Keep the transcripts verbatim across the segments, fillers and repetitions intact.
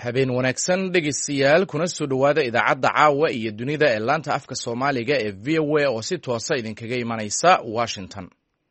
habeen wanaagsan dhegeystayaal kuna soo dhowaada idaacadda caawa iyo dunida ee laanta afka soomaaliga ee v o a oo si toosa idinkaga imanaysa washington.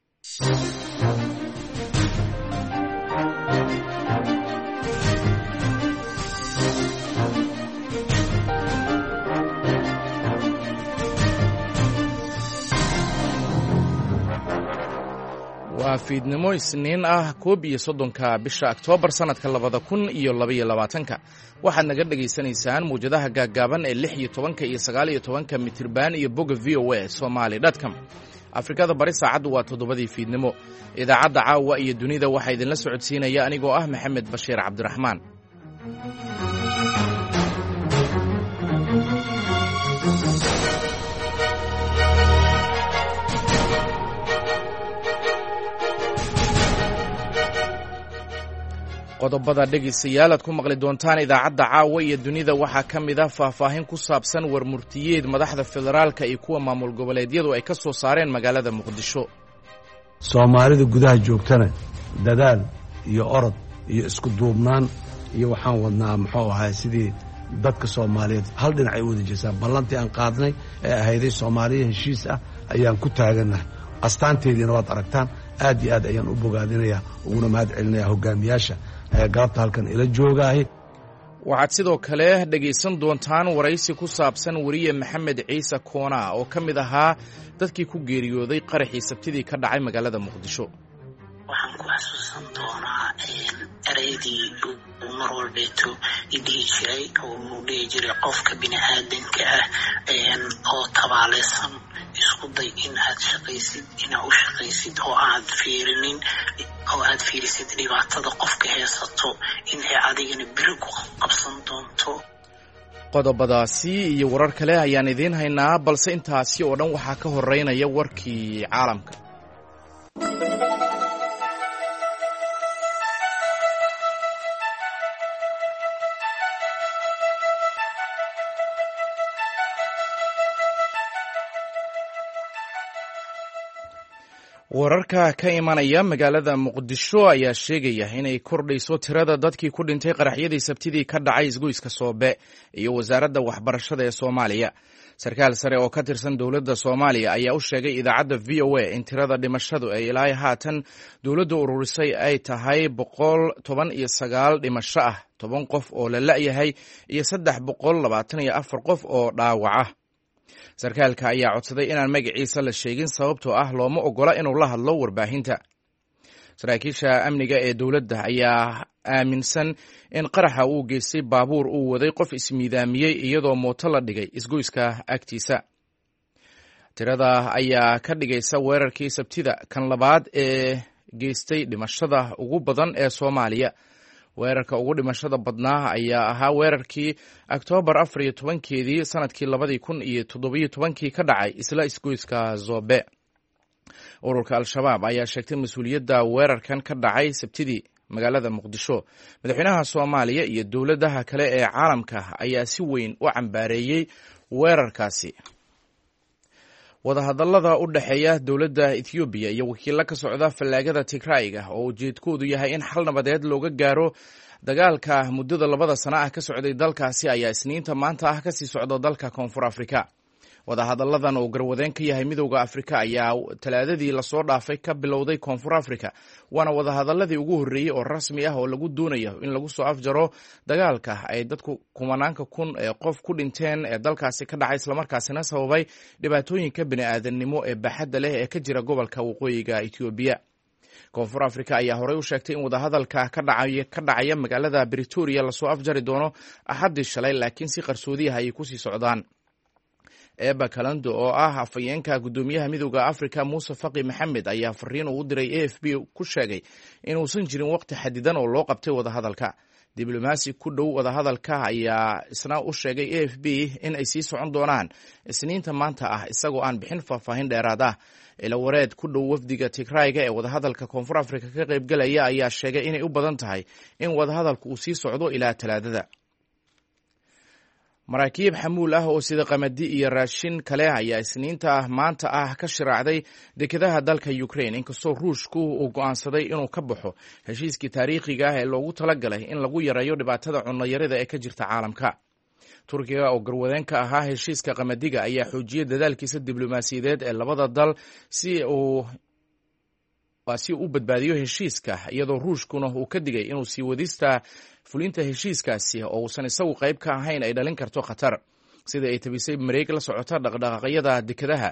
waa fiidnimo isniin ah koob iyo soddonka bisha Oktoobar sanadka labada kun iyo labaiyo labaatanka waxaad naga dhegaysanaysaan muujadaha gaaggaaban ee lix iyo tobanka iyo sagaal iyo tobanka mitirban iyo bogga v o a somali dot com. Afrikada bari saacaddu waa toddobadii fiidnimo. Idaacadda caawa iyo dunida waxaa idinla socodsiinaya anigoo ah Maxamed Bashiir Cabdiraxmaan. qodobada dhegeystayaal aad ku maqli doontaan idaacadda caawa iyo dunida waxaa ka mid ah faahfaahin ku saabsan warmurtiyeed madaxda federaalka iyo kuwa maamul goboleedyadu ay ka soo saareen magaalada muqdisho. soomaalida gudaha joogtana dadaal iyo orod iyo isku duubnaan iyo waxaan wadnaa muxuu ahay sidii dadka soomaaliyeed hal dhinac ay wada jeesaan ballantii aan qaadnay ee ahayday soomaaliya heshiis ah ayaan ku taagannahay. astaanteediina waad aragtaan aad iyo aad ayaan u bogaadinayaa uguna mahad celinayaa hogaamiyaasha galabta halkan ila joogaahay. waxaad sidoo kale dhegaysan doontaan waraysi ku saabsan weriye maxamed ciise koona oo ka mid ahaa dadkii ku geeriyooday qaraxii sabtidii ka dhacay magaalada muqdisho. waxaan ku xasuusan doonaa ereydii uu mar walbeeto idhihi jiray oo uu dhihi jiray qofka bini aadanka ah oo tabaaleysan isku day in aad shaqaysid inaad u shaqaysid oo aad fiirinin oo aad fiirisid dhibaatada qofka heesato in ay adigana beri ku qabsan doonto. qodobadaasi iyo warar kale ayaan idiin haynaa balse intaasi oo dhan waxaa ka horeynaya warkii caalamka. wararka ka imanaya magaalada muqdisho ayaa sheegaya inay kordhayso tirada dadkii ku dhintay qaraxyadii sabtidii ka dhacay isgoyska soobe iyo wasaaradda waxbarashada ee soomaaliya. sarkaal sare oo ka tirsan dowladda soomaaliya ayaa u sheegay idaacadda v o a in tirada dhimashadu ay ilaa haatan dowladda ururisay ay tahay boqol toban iyo sagaal dhimasho ah, toban qof oo la la'yahay iyo saddex boqol labaatan iyo afar qof oo dhaawaca. sarkaalka ayaa codsaday inaan magaciisa la sheegin sababtoo ah looma ogola inuu la hadlo warbaahinta. saraakiisha amniga ee dowladda ayaa aaminsan in qaraxa uu geystay baabuur uu waday qof ismiidaamiyey iyadoo mooto la dhigay isgoyska agtiisa. tirada ayaa ka dhigaysa weerarkii sabtida kan labaad ee geystay dhimashada ugu badan ee Soomaaliya. weerarka ugu dhimashada badnaa ayaa ahaa weerarkii Oktoobar afar iyo tobankeedii sanadkii labadii kun iyo toddobiyo tobankii ka dhacay isla isgoyska Zobe. ururka al-shabaab ayaa sheegtay mas-uuliyadda weerarkan ka dhacay sabtidii magaalada muqdisho. madaxweynaha Soomaaliya iyo dowladaha kale ee caalamka ayaa si weyn u cambaareeyey weerarkaasi. wadahadallada u dhexeeya dowladda Ethiopia iyo wakiilo ka socda fallaagada Tigrayga oo ujeedkoodu yahay in xal nabadeed looga gaaro dagaalka muddada labada sano ah ka socday dalkaasi ayaa isniinta maanta ah kasii socda dalka Koonfur Afrika. wadahadalladan oo garwadeen ka yahay midowda Afrika ayaa talaadadii lasoo dhaafay ka bilowday Koonfur Afrika, waana wadahadalladii ugu horreeyey oo rasmi ah oo lagu doonayo in lagu soo afjaro dagaalka ay dadku kumanaanka kun ee qof ku dhinteen ee dalkaasi ka dhacay islamarkaasina sababay dhibaatooyinka bini'aadannimo ee baaxadda leh ee ka jira gobolka waqooyiga Ethiopia. Koonfur Afrika ayaa horey u sheegtay in wadahadalka ka dhacaya ka dhacaya magaalada Pretoria lasoo afjari doono Axaddii shalay, laakiin si qarsoodi ah ay ku sii socdaan. Eba Kalando oo ah afayeenka gudoomiyaha midowda Afrika Muuse Faqi Maxamed ayaa fariin uu u diray A F P ku sheegay inuusan jirin waqti xadidan oo loo qabtay wadahadalka. diblomaasi ku dhow wadahadalka ayaa isna u sheegay A F P in ay sii socon doonaan isniinta maanta ah isagoo aan bixin faahfaahin dheeraad ah. ila wareed ku dhow wafdiga Tigrayga ee wadahadalka Koonfur Afrika ka qaybgalaya ayaa sheegay inay u badan tahay in wadahadalku uu sii socdo ilaa Talaadada. maraakiib xamuul ah oo sida qamadi iyo raashin kale ayaa isniinta maanta ah ka shiraacday dekedaha dalka Ukraine inkastoo Ruushku uu go'aansaday inuu ka baxo heshiiskii taariikhiga ah ee loogu talagalay in lagu yareeyo dhibaatada cunno yarida ee ka jirta caalamka. Turkiga oo garwadeen ka ahaa heshiiska qamadiga ayaa xoojiyay dadaalkiisa diblomaasiyadeed ee labada dal si uu si uu badbaadiyo heshiiska, iyadoo Ruushkuna uu ka digay inuu sii wadista fulinta heshiiskaasi oo uusan isagu qayb ka ahayn ay dhalin karto khatar. Sida ay tabisay mareeg la socota dhaqdhaqaaqyada dekedaha,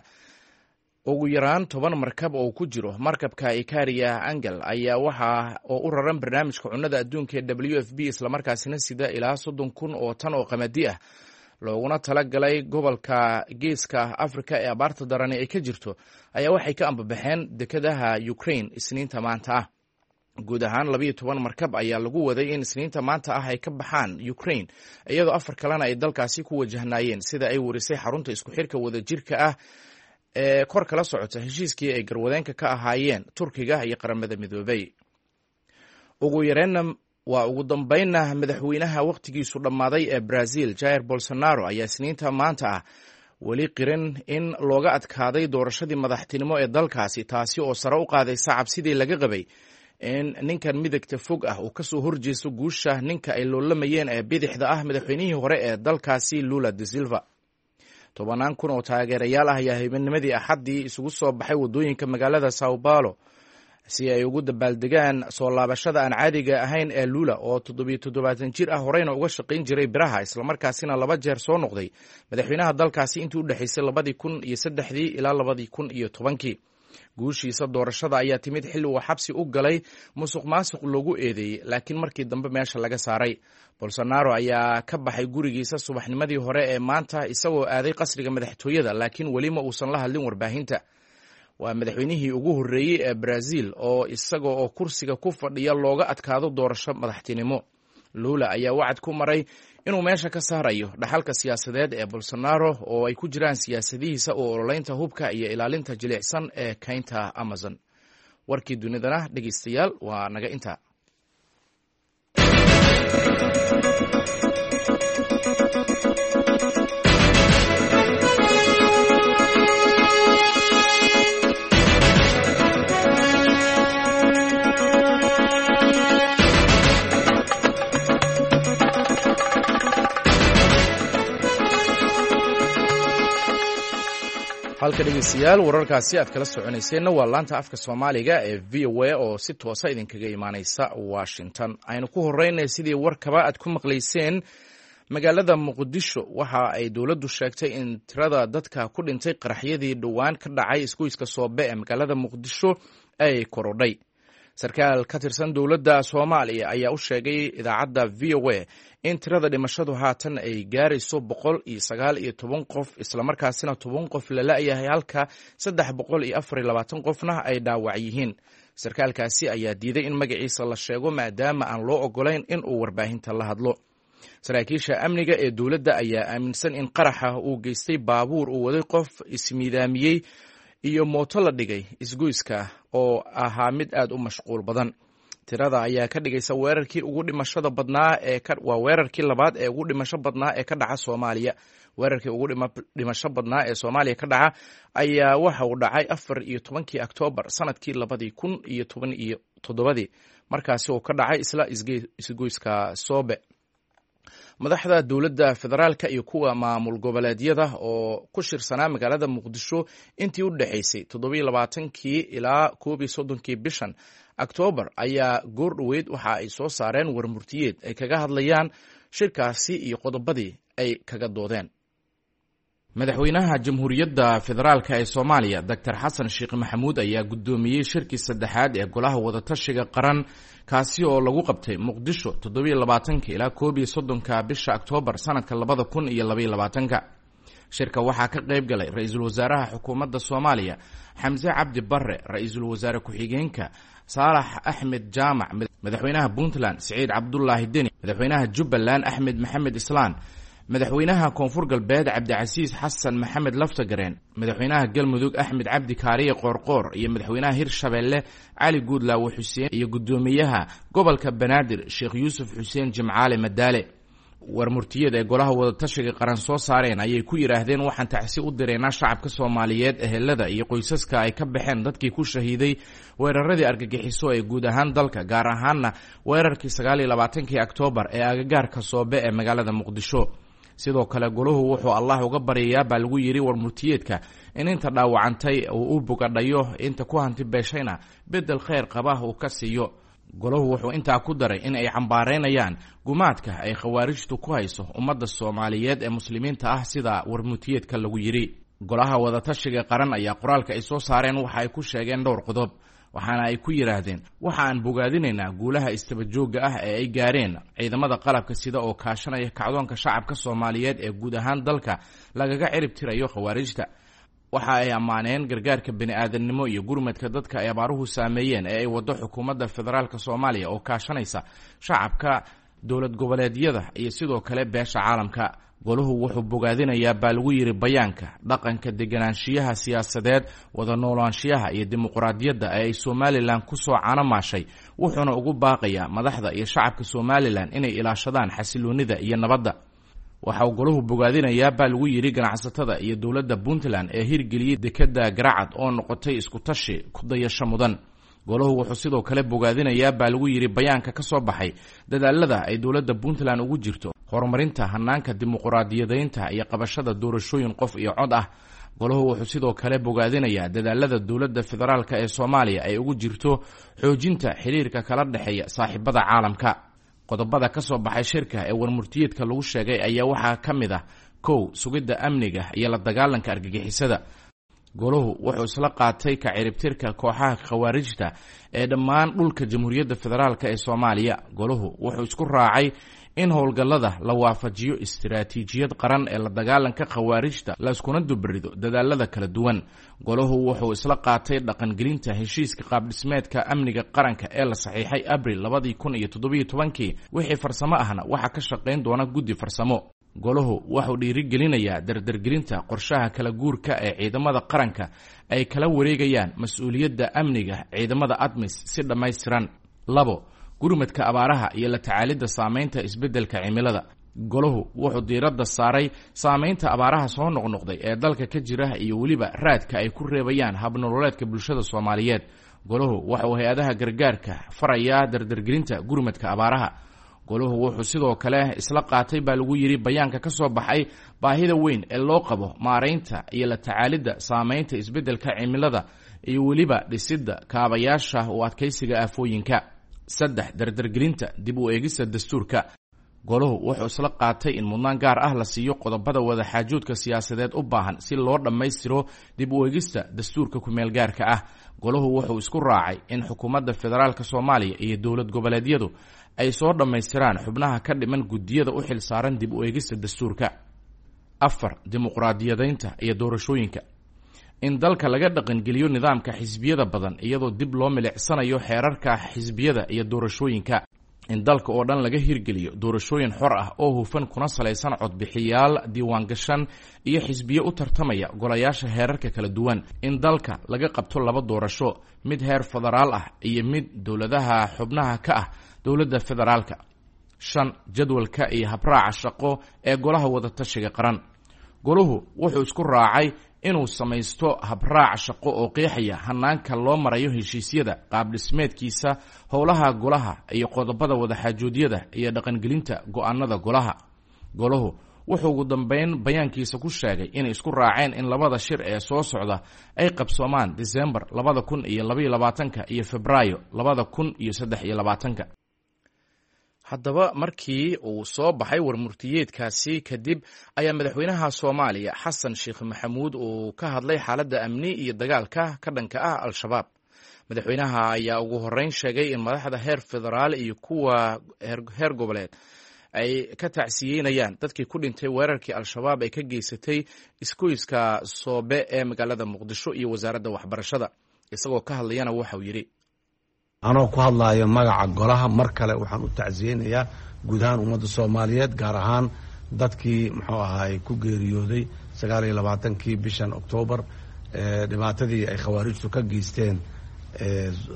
ugu yaraan toban markab oo ku jiro markabka Ikaria Angel ayaa waxa oo u raran barnaamijka cunnada adduunka ee W F P islamarkaasina sida ilaa soddon kun oo tan oo qamadi ah looguna talagalay gobolka geeska Afrika ee abaarta darani ay ka jirto, ayaa waxay ka ambabaxeen dekedaha Ukraine isniinta maanta ah. Guud ahaan labiyo toban markab ayaa lagu waday in isniinta maanta ah ay ka baxaan Ukraine, iyadoo afar kalena ay dalkaasi ku wajahnaayeen, sida ay warisay xarunta isku xirka wadajirka ah ee kor kala socota heshiiskii ay garwadeenka ka ahaayeen Turkiga iyo qaramada midoobay. Ugu yareenna waa ugu dambeynna madaxweynaha waqtigiisu dhammaaday ee Brazil Jair Bolsonaro ayaa isniinta maanta ah weli qirin in looga adkaaday doorashadii madaxtinimo ee dalkaasi, taasi oo sare u qaadaysa cabsidii laga qabay in ninkan midagta fog ah uu kasoo horjeesto guusha ninka ay loolamayeen ee bidixda ah madaxweynihii hore ee dalkaasi Lula da Silva. Tobanaan kun oo taageerayaal ah ayaa habeennimadii Axaddii isugu soo baxay waddooyinka magaalada Sao Paulo si ay ugu dabaaldegaan soo laabashada aan caadiga ahayn ee Lula oo toddobiyo toddobaatan jir ah horeyna uga shaqayn jiray biraha, islamarkaasina laba jeer soo noqday madaxweynaha dalkaasi intii u dhexaysay labadii kun iyo saddexdii ilaa labadii kun iyo tobankii. Guushiisa doorashada ayaa timid xilli uu xabsi u galay musuq maasuq loogu eedeeyey, laakiin markii dambe meesha laga saaray. Bolsonaro ayaa ka baxay gurigiisa subaxnimadii hore ee maanta isagoo aaday qasriga madaxtooyada, laakiin weli ma uusan la hadlin warbaahinta. Waa madaxweynihii ugu horreeyey ee Brazil oo isaga oo kursiga ku fadhiya looga adkaado doorasho madaxtinimo. Lula ayaa wacad ku maray inuu meesha ka saarayo dhaxalka siyaasadeed ee Bolsonaro oo ay ku jiraan siyaasadihiisa oo ololeynta hubka iyo ilaalinta jilicsan ee kaynta Amazon. Warkii dunidana dhegeystayaal waa naga intaa. halka dhegeystayaal wararkaasi aad kala soconayseenna waa laanta afka Soomaaliga ee V O A oo si toosa idinkaga imaanaysa Washington. Aynu ku horeynay sidii warkaba aad ku maqlayseen, magaalada Muqdisho waxa ay dowladdu sheegtay in tirada dadka ku dhintay qaraxyadii dhowaan ka dhacay isgoyska Soobe ee magaalada Muqdisho ay korodhay. Sarkaal ka tirsan dowladda Soomaaliya ayaa u sheegay idaacadda V O A in tirada dhimashadu haatan ay gaarayso boqol iyo sagaal iyo toban qof, islamarkaasina toban qof la la'yahay halka saddex boqol iyo afar iyo labaatan qofna ay dhaawac yihiin. Sarkaalkaasi ayaa diiday in magaciisa la sheego maadaama aan loo ogolayn in uu warbaahinta la hadlo. Saraakiisha amniga ee dowladda ayaa aaminsan in qaraxa uu geystay baabuur uu waday qof ismiidaamiyey iyo mooto la dhigay isgoyska oo ahaa mid aad u mashquul badan. Tirada ayaa ka dhigaysa weerarkii ugu dhimashada badnaa ee ka waa weerarkii labaad ee ugu dhimasho badnaa ee ka dhaca Soomaaliya. Weerarkii ugu dhimasho badnaa ee Soomaaliya ka dhaca ayaa waxa uu dhacay afar iyo tobankii Oktoobar sanadkii labadii kun iyo toban iyo toddobadii, markaasi oo ka dhacay isla isgoyska Soobe. Madaxda dowladda federaalka iyo kuwa maamul goboleedyada oo ku shirsanaa magaalada Muqdisho intii u dhaxaysay toddoba iyo labaatankii ilaa koob iyo soddonkii bishan Oktoobar ayaa goor dhoweyd waxa ay soo saareen warmurtiyeed ay kaga hadlayaan shirkaasi iyo qodobadii ay kaga doodeen. Madaxweynaha Jamhuuriyadda Federaalka ee Soomaaliya Doctor Xasan Sheekh Maxamuud ayaa gudoomiyey shirkii saddexaad ee golaha wadatashiga qaran, kaasi oo lagu qabtay Muqdisho toddoba iyo labaatanka ilaa koob iyo soddonka bisha Oktoobar sanadka labada kun iyo laba iyo labaatanka. Shirka waxaa ka qayb galay Ra'iisul Wasaaraha Xukuumadda Soomaaliya Xamse Cabdi Barre, Ra'iisul Wasaare ku-xigeenka Saalax Axmed Jaamac, Madaxweynaha Puntland Siciid Cabdullaahi Deni, Madaxweynaha Jubbaland Axmed Maxamed Islaan, Madaxweynaha Koonfur Galbeed Cabdicasiis Xasan Maxamed Laftagareen, Madaxweynaha Galmudug Axmed Cabdi Kaariye Qoorqoor iyo Madaxweynaha Hirshabeelle Cali Guudlaawe Xuseen iyo Gudoomiyaha Gobolka Banaadir Sheekh Yuusuf Xuseen Jimcaale Madaale. war murtiyada ee golaha wadatashiga qaran soo saareen ayay ku yidhaahdeen waxaan tacsi u direynaa shacabka soomaaliyeed ehelada iyo qoysaska ay ka baxeen dadkii ku shahiiday weeraradii argagixiso ee guud ahaan dalka gaar ahaanna weerarkii sagaal iyo labaatankii oktoobar ee agagaarka soobe ee magaalada muqdisho sidoo kale golahu wuxuu allah uga baryayaa baa lagu yidhi war murtiyeedka in inta dhaawacantay uu u bogadhayo inta ku hanti beeshayna bedel kheyr qaba uu ka siiyo golahu wuxuu intaa ku daray in ay cambaareynayaan gumaadka ay khawaarijtu ku hayso ummadda soomaaliyeed ee muslimiinta ah sida warmutiyeedka lagu yidhi golaha wadatashiga qaran ayaa qoraalka ay soo saareen waxa ay ku sheegeen dhowr qodob waxaana ay ku yidhaahdeen waxa aan bogaadinaynaa guulaha istabajooga ah ee ay gaareen ciidamada qalabka sida oo kaashanaya kacdoonka shacabka soomaaliyeed ee guud ahaan dalka lagaga cirib tirayo khawaarijta waxa ay ammaaneen gargaarka bini'aadanimo iyo gurmadka dadka ay abaaruhu saameeyeen ee ay waddo xukuumadda federaalka soomaaliya oo kaashanaysa shacabka dowlad goboleedyada iyo sidoo kale beesha caalamka golahu wuxuu bogaadinayaa baa lagu yidhi bayaanka dhaqanka deganaanshiyaha siyaasadeed wada noolaanshiyaha iyo dimuqraadiyadda ee ay somalilan ku soo canomaashay wuxuuna ugu baaqayaa madaxda iyo shacabka somalilan inay ilaashadaan xasiloonida iyo nabadda waxa uu golahu bogaadinayaa baa lagu yidhi ganacsatada iyo dowladda puntland ee hirgeliyey dekadda garacad oo noqotay isku tashi ku dayasho mudan golahu wuxuu sidoo kale bogaadinayaa baa lagu yidhi bayaanka ka soo baxay dadaalada ay dowladda puntland ugu jirto horumarinta hanaanka dimuqraadiyadeynta iyo qabashada doorashooyin qof iyo cod ah golahu wuxuu sidoo kale bogaadinayaa dadaalada dowladda federaalka ee soomaaliya ay ugu jirto xoojinta xiriirka kala dhexeeya saaxiibada caalamka qodobada ka soo baxay shirka ee warmurtiyeedka lagu sheegay ayaa waxaa ka mid ah kow sugidda amniga iyo la dagaalanka argagixisada golahu wuxuu isla qaatay ka ciribtirka kooxaha khawaarijta ee dhammaan dhulka jamhuuriyadda federaalka ee soomaaliya golahu wuxuu isku raacay in howlgallada la waafajiyo istiraatiijiyad qaran ee la dagaalanka khawaarijta layskuna dubarido dadaalada kala duwan golahu wuxuu isla qaatay dhaqangelinta heshiiska qaabdhismeedka amniga qaranka ee la saxiixay abril labadii kun iyo toddobiyo tobankii wixii farsamo ahna waxaa ka shaqayn doona guddi farsamo golahu wuxuu dhiirigelinayaa dardargelinta qorshaha kala guurka ee ciidamada qaranka ay kala wareegayaan mas-uuliyadda amniga ciidamada admis si dhammaystiran labo gurmadka abaaraha iyo la tacaalidda saamaynta isbeddelka cimilada golahu wuxuu diiradda saaray saamaynta abaaraha soo noqnoqday ee dalka ka jira iyo weliba raadka ay ku reebayaan habnololeedka bulshada soomaaliyeed golahu wuxuu hay-adaha gargaarka farayaa dardargelinta gurmadka abaaraha golahu wuxuu sidoo kale isla qaatay baa lagu yidhi bayaanka ka soo baxay baahida weyn ee loo qabo maaraynta iyo la tacaalidda saamaynta isbeddelka cimilada iyo weliba dhisidda kaabayaasha u adkaysiga aafooyinka saddex dardargelinta dib u eegista dastuurka golahu wuxuu isla qaatay in mudnaan gaar ah la siiyo qodobada wadaxaajoodka siyaasadeed u baahan si loo dhammaystiro dib u eegista dastuurka kumeel gaarka ah golahu wuxuu isku raacay in xukuumadda federaalka soomaaliya iyo dowlad goboleedyadu ay soo dhammaystiraan xubnaha ka dhiman guddiyada u xil saaran dib u eegista dastuurka afar dimuqraadiyadeynta iyo doorashooyinka in dalka laga dhaqangeliyo nidaamka xisbiyada badan iyadoo dib loo milicsanayo xeerarka xisbiyada iyo doorashooyinka in dalka oo dhan laga hirgeliyo doorashooyin xor ah oo hufan kuna salaysan codbixiyaal diiwaangashan iyo xisbiye u tartamaya golayaasha heerarka kala duwan in dalka laga qabto laba doorasho mid heer federaal ah iyo mid dowladaha xubnaha ka ah dowladda federaalka shan jadwalka iyo habraaca shaqo ee golaha wadatashiga qaran golahu wuxuu isku raacay inuu samaysto habraac shaqo oo qeexaya hanaanka loo marayo heshiisyada qaabdhismeedkiisa howlaha golaha iyo qodobada wadaxaajoodyada iyo dhaqangelinta go-aanada golaha golahu wuxuu ugu dambeyn bayaankiisa ku sheegay inay isku raaceen in labada shir ee soo socda ay qabsoomaan disembar labada kun iyo labaiyo labaatanka iyo febraayo labada kun iyo saddex iyo labaatanka haddaba markii uu soo baxay warmurtiyeedkaasi kadib ayaa madaxweynaha soomaaliya xasan sheekh maxamuud uu ka hadlay xaaladda amni iyo dagaalka ka dhanka ah al-shabaab madaxweynaha ayaa ugu horreyn sheegay in madaxda heer federaal iyo kuwa heer goboleed ay ka tacsiyeynayaan dadkii ku dhintay weerarkii al-shabaab ay ka geysatay iskoyska soobe ee magaalada muqdisho iyo wasaaradda waxbarashada isagoo ka hadlayana waxauu yidhi anoo ku hadlaayo magaca golaha mar kale waxaan u tacsiyeynayaa guud ahaan ummadda soomaaliyeed gaar ahaan dadkii muxuu ahaay ku geeriyooday sagaal iyo labaatankii bishan oktoobar dhibaatadii ay khawaarijtu ka geysteen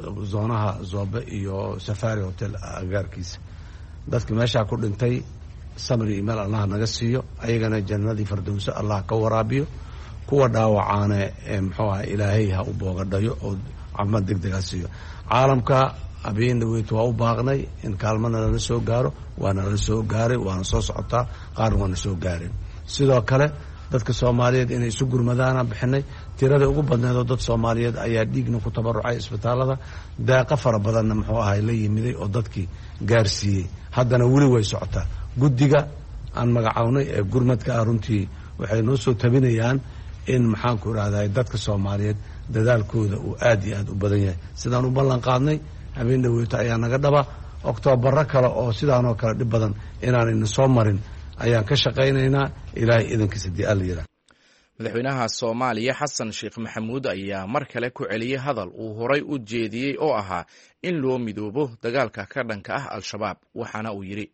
zoonaha zoobe iyo safari hotel agaarkiisa dadkii meeshaa ku dhintay samri iyo meel allah naga siiyo, ayagana jannadii firdawso allah ka waraabiyo, kuwa dhaawacaane muxuu ahaa ilaahay ha u boogadhayo oo caafimaad degdeg ha siiyo. caalamka habeen dhaweyd waa u baaqnay in kaalmana lala soo gaaro, waana lala soo gaaray, waana soo socotaa, qaarna waana soo gaareen. sidoo kale dadka soomaaliyeed inay isu gurmadaana bixinay. tirada ugu badneedoo dad soomaaliyeed ayaa dhiigna ku tabarucay isbitaalada, deeqa fara badanna muxuu ahay la yimiday oo dadkii gaarsiiyey. haddana weli way socotaa. guddiga aan magacawnay ee gurmadka ah runtii waxay noo soo tabinayaan in maxaanku idhahday dadka soomaaliyeed dadaalkooda uu aad iyo aad u badan yahay. sidaan u ballan qaadnay habeen dhaweyto ayaa naga dhaba. oktoobarro kale oo sidaanoo kale dhib badan inaanayna soo marin ayaan ka shaqaynaynaa, ilaahay idankiisa dii alla yidhaah. madaxweynaha soomaaliya xasan sheekh maxamuud ayaa mar kale ku celiyey hadal uu horay u jeediyey oo ahaa in loo midoobo dagaalka ka dhanka ah al-shabaab. waxaana uu yidhi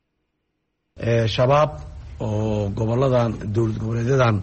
shabaab oo goboladan dowlad goboleedyadan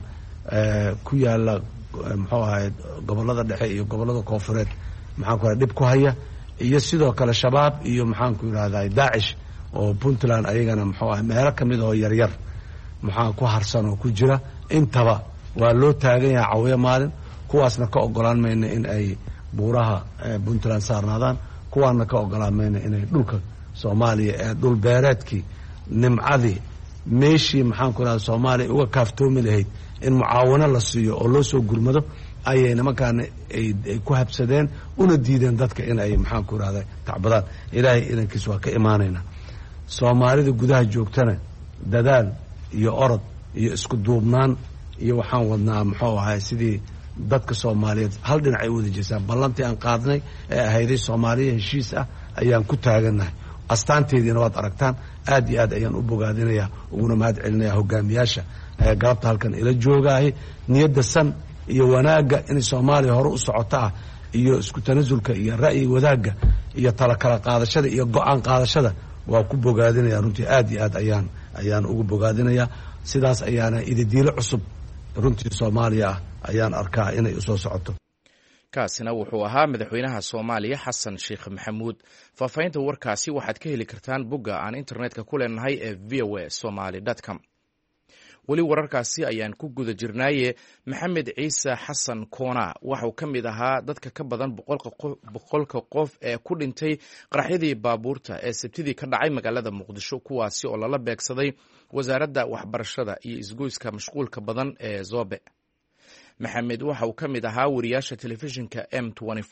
ku yaala muxuu ahay gobolada dhexe iyo gobolada koonfureed maxaanku raa dhib ku haya, iyo sidoo kale shabaab iyo maxaanku yidhahday daacish oo puntland ayagana muxuu ahay meelo ka mid oo yaryar maxaa ku harsan oo ku jira. intaba waa loo taagan yahay cawiyo maalin. kuwaasna ka ogolaan mayna in ay buuraha puntland saarnaadaan, kuwaana ka ogolaan mayna inay dhulka soomaaliya ee dhul beereedkii nimcadii meeshii maxaanku idhahda soomaaliya uga kaaftoomi lahayd in mucaawano la siiyo oo loo soo gurmado ayay nimankaana ay ku habsadeen, una diideen dadka in ay maxaanku idhahda tacbadaan. ilaahay idankiis waa ka imaanaynaa. soomaalida gudaha joogtana dadaal iyo orod iyo isku duubnaan iyo waxaan wadnaa muxuu ahay sidii dadka soomaaliyeed hal dhinac ay wada jeesaan. ballantii aan qaadnay ee ahayday soomaaliya heshiis ah ayaan ku taagannahay. astaanteediina waad aragtaan. aad iyo aad ayaan u bogaadinayaa, uguna mahad celinayaa hogaamiyaasha galabta halkan ila joogaahay. niyadda san iyo wanaagga inay soomaaliya hore u socoto ah, iyo isku tanasulka iyo ra'yi wadaagga iyo tala kala qaadashada iyo go-aan qaadashada waa ku bogaadinaya. runtii aad iyo aad ayaan ayaan ugu bogaadinayaa. sidaas ayaana idadiilo cusub runtii soomaaliya ah ayaan arkaa inay usoo socoto. kaasina wuxuu ahaa madaxweynaha soomaaliya xasan sheekh maxamuud. faahfaahinta warkaasi waxaad ka heli kartaan bogga aan internetka ku leenahay ee v o a somaly dot com. weli wararkaasi ayaan ku guda jirnaaye. maxamed ciise xasan koona waxauu ka mid ahaa dadka ka badan boqolka qof ee ku dhintay qaraxyadii baabuurta ee sabtidii ka dhacay magaalada muqdisho, kuwaasi oo lala beegsaday wasaaradda waxbarashada iyo isgoyska mashquulka badan ee Zobe. maxamed waxa uu ka mid ahaa wariyaasha telefishinka m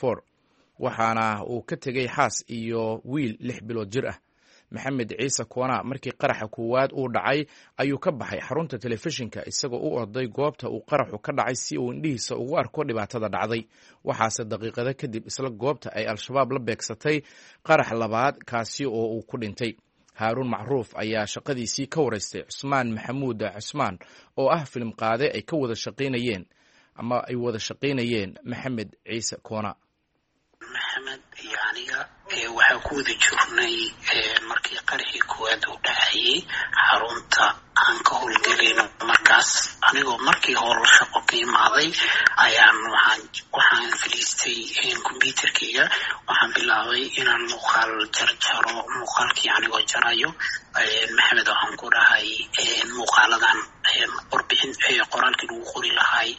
waxaana uu ka tegey xaas iyo wiil lix bilood jir ah. maxamed ciise koona markii qaraxa koowaad uu dhacay ayuu ka baxay xarunta telefishinka isagoo u orday goobta uu qaraxu ka dhacay si uu indhihiisa ugu arko dhibaatada dhacday. waxaase daqiiqado kadib isla goobta ay al-shabaab la beegsatay qarax labaad, kaasi oo uu ku dhintay. haaruun macruuf ayaa shaqadiisii ka waraystay cusmaan maxamuud cusmaan oo ah filim qaade ay ka wada shaqaynayeen ama ay wada shaqaynayeen maxamed ciise koona. maxamed iyo aniga waxaa ku wada jirnay markii qaraxii koowaad uu dhacayay xarunta aan ka howlgelayno. markaas anigoo markii howl shaqo ka imaaday ayaan waxaan waxaan fadhiistay computerkayga, waxaan bilaabay inaan muuqaal jarjaro. muuqaalkii anigoo jarayo maxamed waxaan ku dhahay muuqaaladan warbixin qoraalkii lagu qori lahay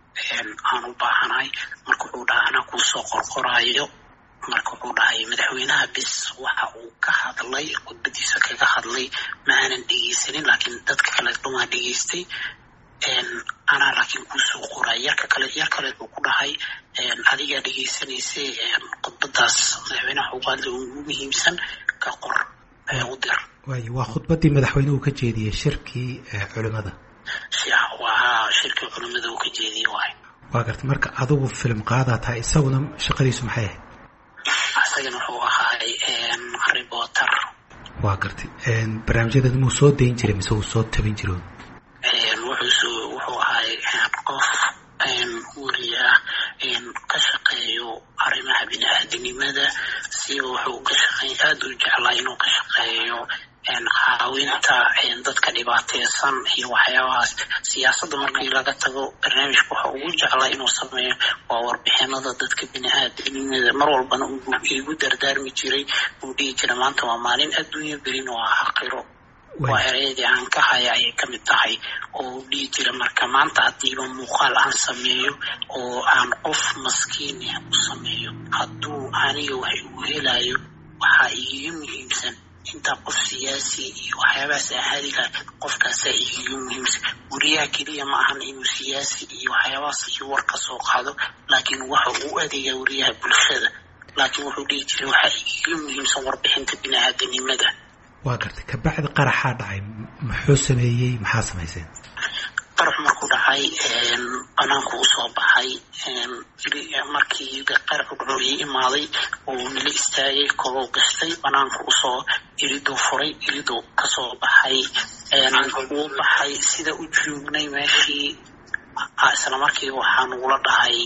aan u baahanahay. marka wuxuu dhahay anaa kuusoo qorqoraayo. marka wuxuu dhahay madaxweynaha bis waxa uu ka hadlay khudbadiisa kaga hadlay ma aanan dhegeysanin, laakiin dadka kale dhumaa dhegeystay. anaa laakiin kuusoo qoray. yarka kale yar kale uu ku dhahay adigaa dhegeysanaysay khudbadaas madaxweynaha ugu hadlay ugu muhiimsan ka qor u dir. waay waa khudbadii madaxweynuhu ka jeediyey shirkii culimada. waa shirkii culimada uu ka jeediyey waay. waa gartay. marka adigu filim qaadaa tahay, isaguna shaqadiisu maxay ahayd? isagana wuxuu ahaay reporter. waa gartay. barnaamijyadan muu soo dayn jiray mise uu soo tabin jiro? wuxuu wuxuu ahaay qof weriye ah ka shaqeeyo arrimaha bini-aadanimada. siba wuxuu ka shaqeey aada u jeclaa inuu ka shaqeeyo caawinta dadka dhibaateysan iyo waxyaabahaas. siyaasadda markii laga tago barnaamijka waxa ugu jeclaa inuu sameeyo waa warbixinada dadka bini-aadanimada. mar walbana igu dardaarmi jiray, uu dhihi jiray maanta waa maalin adduunya, berina waa aakhiro. waa ereyadii aan ka haya ayay ka mid tahay oo dhihi jira marka maanta haddiiba muuqaal aan sameeyo oo aan qof maskiin ah u sameeyo hadduu aniga wax igu helayo waxaa iiga muhiimsan inta qof siyaasi iyo waxyaabahaas ahadi lahay qofkaasa iiga muhiimsan wariyaha keliya ma ahan inuu siyaasi iyo waxyaabahaas iyo war ka soo qaado laakiin waxa uu adeegaa wariyaha bulshada laakiin wuxuu dhihi jiray waxaa iiga muhiimsan warbixinta bini-aadanimada. waa gartay kabacdi qaraxaa dhacay muxuu sameeyey maxaa samayseen? qarax markuu dhacay banaanku usoo baxay markii qaraxu wuxuu ii imaaday oo nala istaagay koloo gashtay banaanku usoo iriduu furay iriduu kasoo baxay wuu baxay sida u joognay meeshii isla markii waxaa nagula dhahay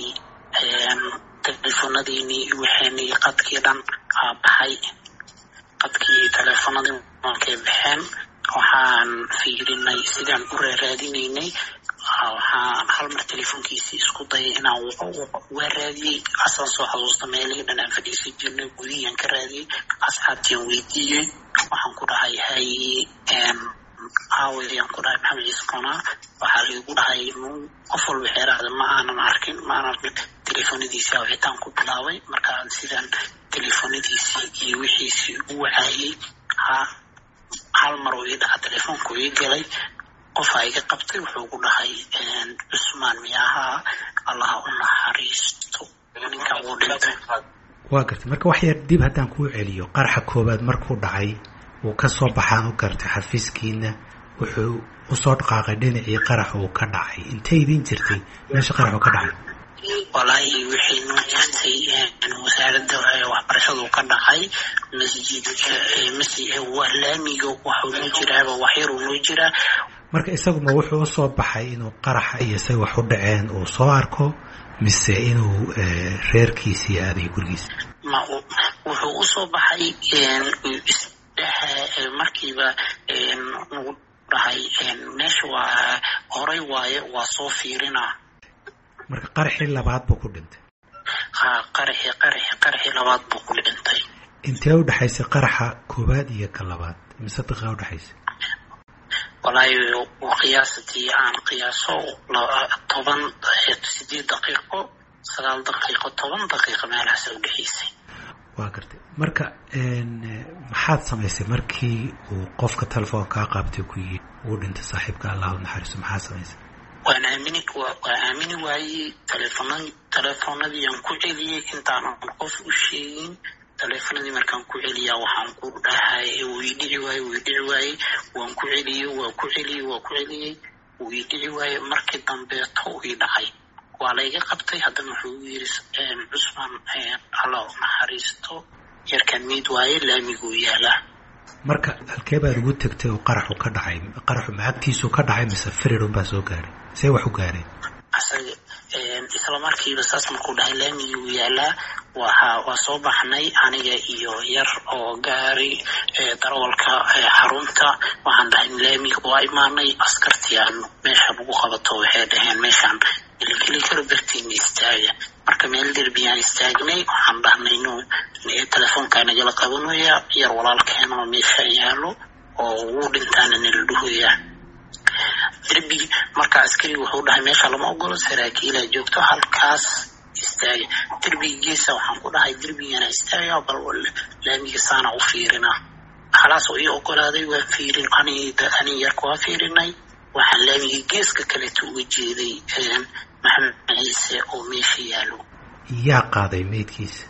teleefonadiinii waxeenii qadkii dhan aa baxay qadkii teleefonadii markay baxeen waxaan fiirinay sidaan u raaraadinaynay waxaan hal mar teleefonkiisii isku dayay inaan waa raadiyey asaan soo xasuusta meelihii dhan aan fadhiisan jirnay gudihiyaan ka raadiyey asxaabtiiaan weydiiyey waxaan ku dhahay haye aawayaan ku dhahay maxamed ciise konaa waxaa laigu dhahay qof walba xeeraada ma aanan arkin ma aanan arkin teleefonadiisii wixitaan ku bilaabay markaan sidaan teleefonadiisii iyo wixiisii u wacaayey ha hal mar uu ii dhaca teleefonku ii galay qofaa iga qabtay wuxuu ku dhahay cusmaan miyahaa allaha u naxariisto ninka uu dhintay. waa gartay marka wax yar dib haddaan kuu celiyo qaraxa koobaad markuu dhacay wuu ka soo baxaan u gartay xafiiskiina wuxuu usoo dhaqaaqay dhinacii qarax uu ka dhacay intay idin jirtay meesha qaraxu ka dhacay? walaahi waxay noo jirtay wasaaradda waxbarashadu ka dhacay masjidka masjid waa laamiga waxuu noo jiraaba waxyaruu noo jiraa. marka isaguma wuxuu usoo baxay inuu qaraxa iyo say wax u dhaceen uu soo arko mise inuu reerkiisii aaday gurigiisa? ma wuxuu usoo baxay markiiba nagu dhahay meesha waa horay waaye waa soo fiirinaa. marka qaraxii labaad buu ku dhintay? ha qaraxii qaraxii qaraxii labaad buu ku dhintay. intee u dhexaysay qaraxa koowaad iyo ka labaad mise daqiiqa u dhexaysay? walaahi qiyaasadii aan qiyaaso toban sideed daqiiqo sagaal daqiiqo toban daqiiqo meelahaas u dhexaysay. waa gartay marka maxaad samaysay markii uu qofka telefoonka kaa qaabtay ku yidhi uu dhintay saaxiibka allah u naxariisto maxaa samaysay? waan aamini waa aamini waayey teleefon teleefonadii aan ku celiyey intaanan qof u sheegin teleefonadii markaan ku celiyaa waxaan ku dhahay wuu ii dhici waayey wuu ii dhici waayey waan ku celiyey waa ku celiyey waa ku celiyey wuu ii dhici waayey markii dambeeto uu ii dhacay waa layga qabtay haddana wuxuu yidhi cusmaan allah u naxariisto yarkan miid waaye laamiguu yaalaa. marka halkee baad ugu tegtay oo qaraxu ka dhacay? qaraxu macagtiisuu ka dhacay mise firirun baa soo gaaray? see wax u gaareen? asaga isla markiiba saas markuu dhahay laamiguu yaalaa waa waa soo baxnay aniga iyo yar oo gaari darawalka xarunta waxaan dhahay laamiga waa imaanay askartii aan meesha lagu qabato waxay dhaheen meeshaan ilkeli karo bartiin istaaga. marka meel derbiyaan istaagnay waxaan dhahnay inuu telefoonkaa nagala qabanaya yar walaalkeena oo meesha yaalo oo wuu dhintaana nala dhuhoyaa derbi. marka askari wuxuu dhahay meesha lama ogolo saraakiilaa joogto halkaas istaaga. derbiga geesa waxaan ku dhahay derbigana istaaga bal laamiga saana u fiirina halaas oo ii ogolaaday waan fiirin ani yarka waa fiirinay waxaan laamiga geeska kaleeto uga jeeday maxamed ciise oo meesha yaalo. yaa qaaday meydkiisa?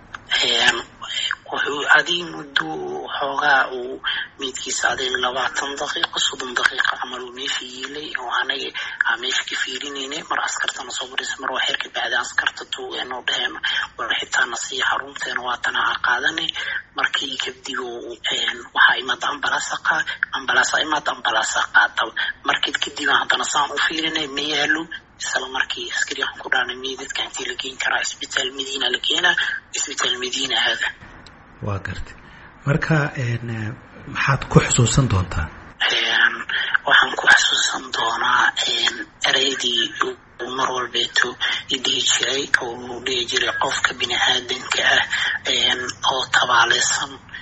wuxuu aday muddo xoogaa uu meydkiisa aday labaatan daqiiqo soddon daqiiqo camal uu meesha yiilay oo anaga aa meesha ka fiirinaynay mar askartana soo baraysa mar waa xeer ka bacday askarta tuugeen oo dhaheen war xitaana sii xarunteena waatana aa qaadanay. markii kadib waxaa imaada ambalaasa ambalaasa imaada ambalaasa qaadaba markii kadib haddana saan u fiirinay ma yaalo isla markii askari waxaan ku dhaanay meydadka intii la geen karaa isbitaal madiina la keenaa isbitaal madiina hada. waa gartay marka maxaad ku xusuusan doontaa? waxaan ku xusuusan doonaa ereydii uu mar walbeeto idhihi jiray oo uu dhihi jiray qofka bini-aadanka ah oo tabaaleysan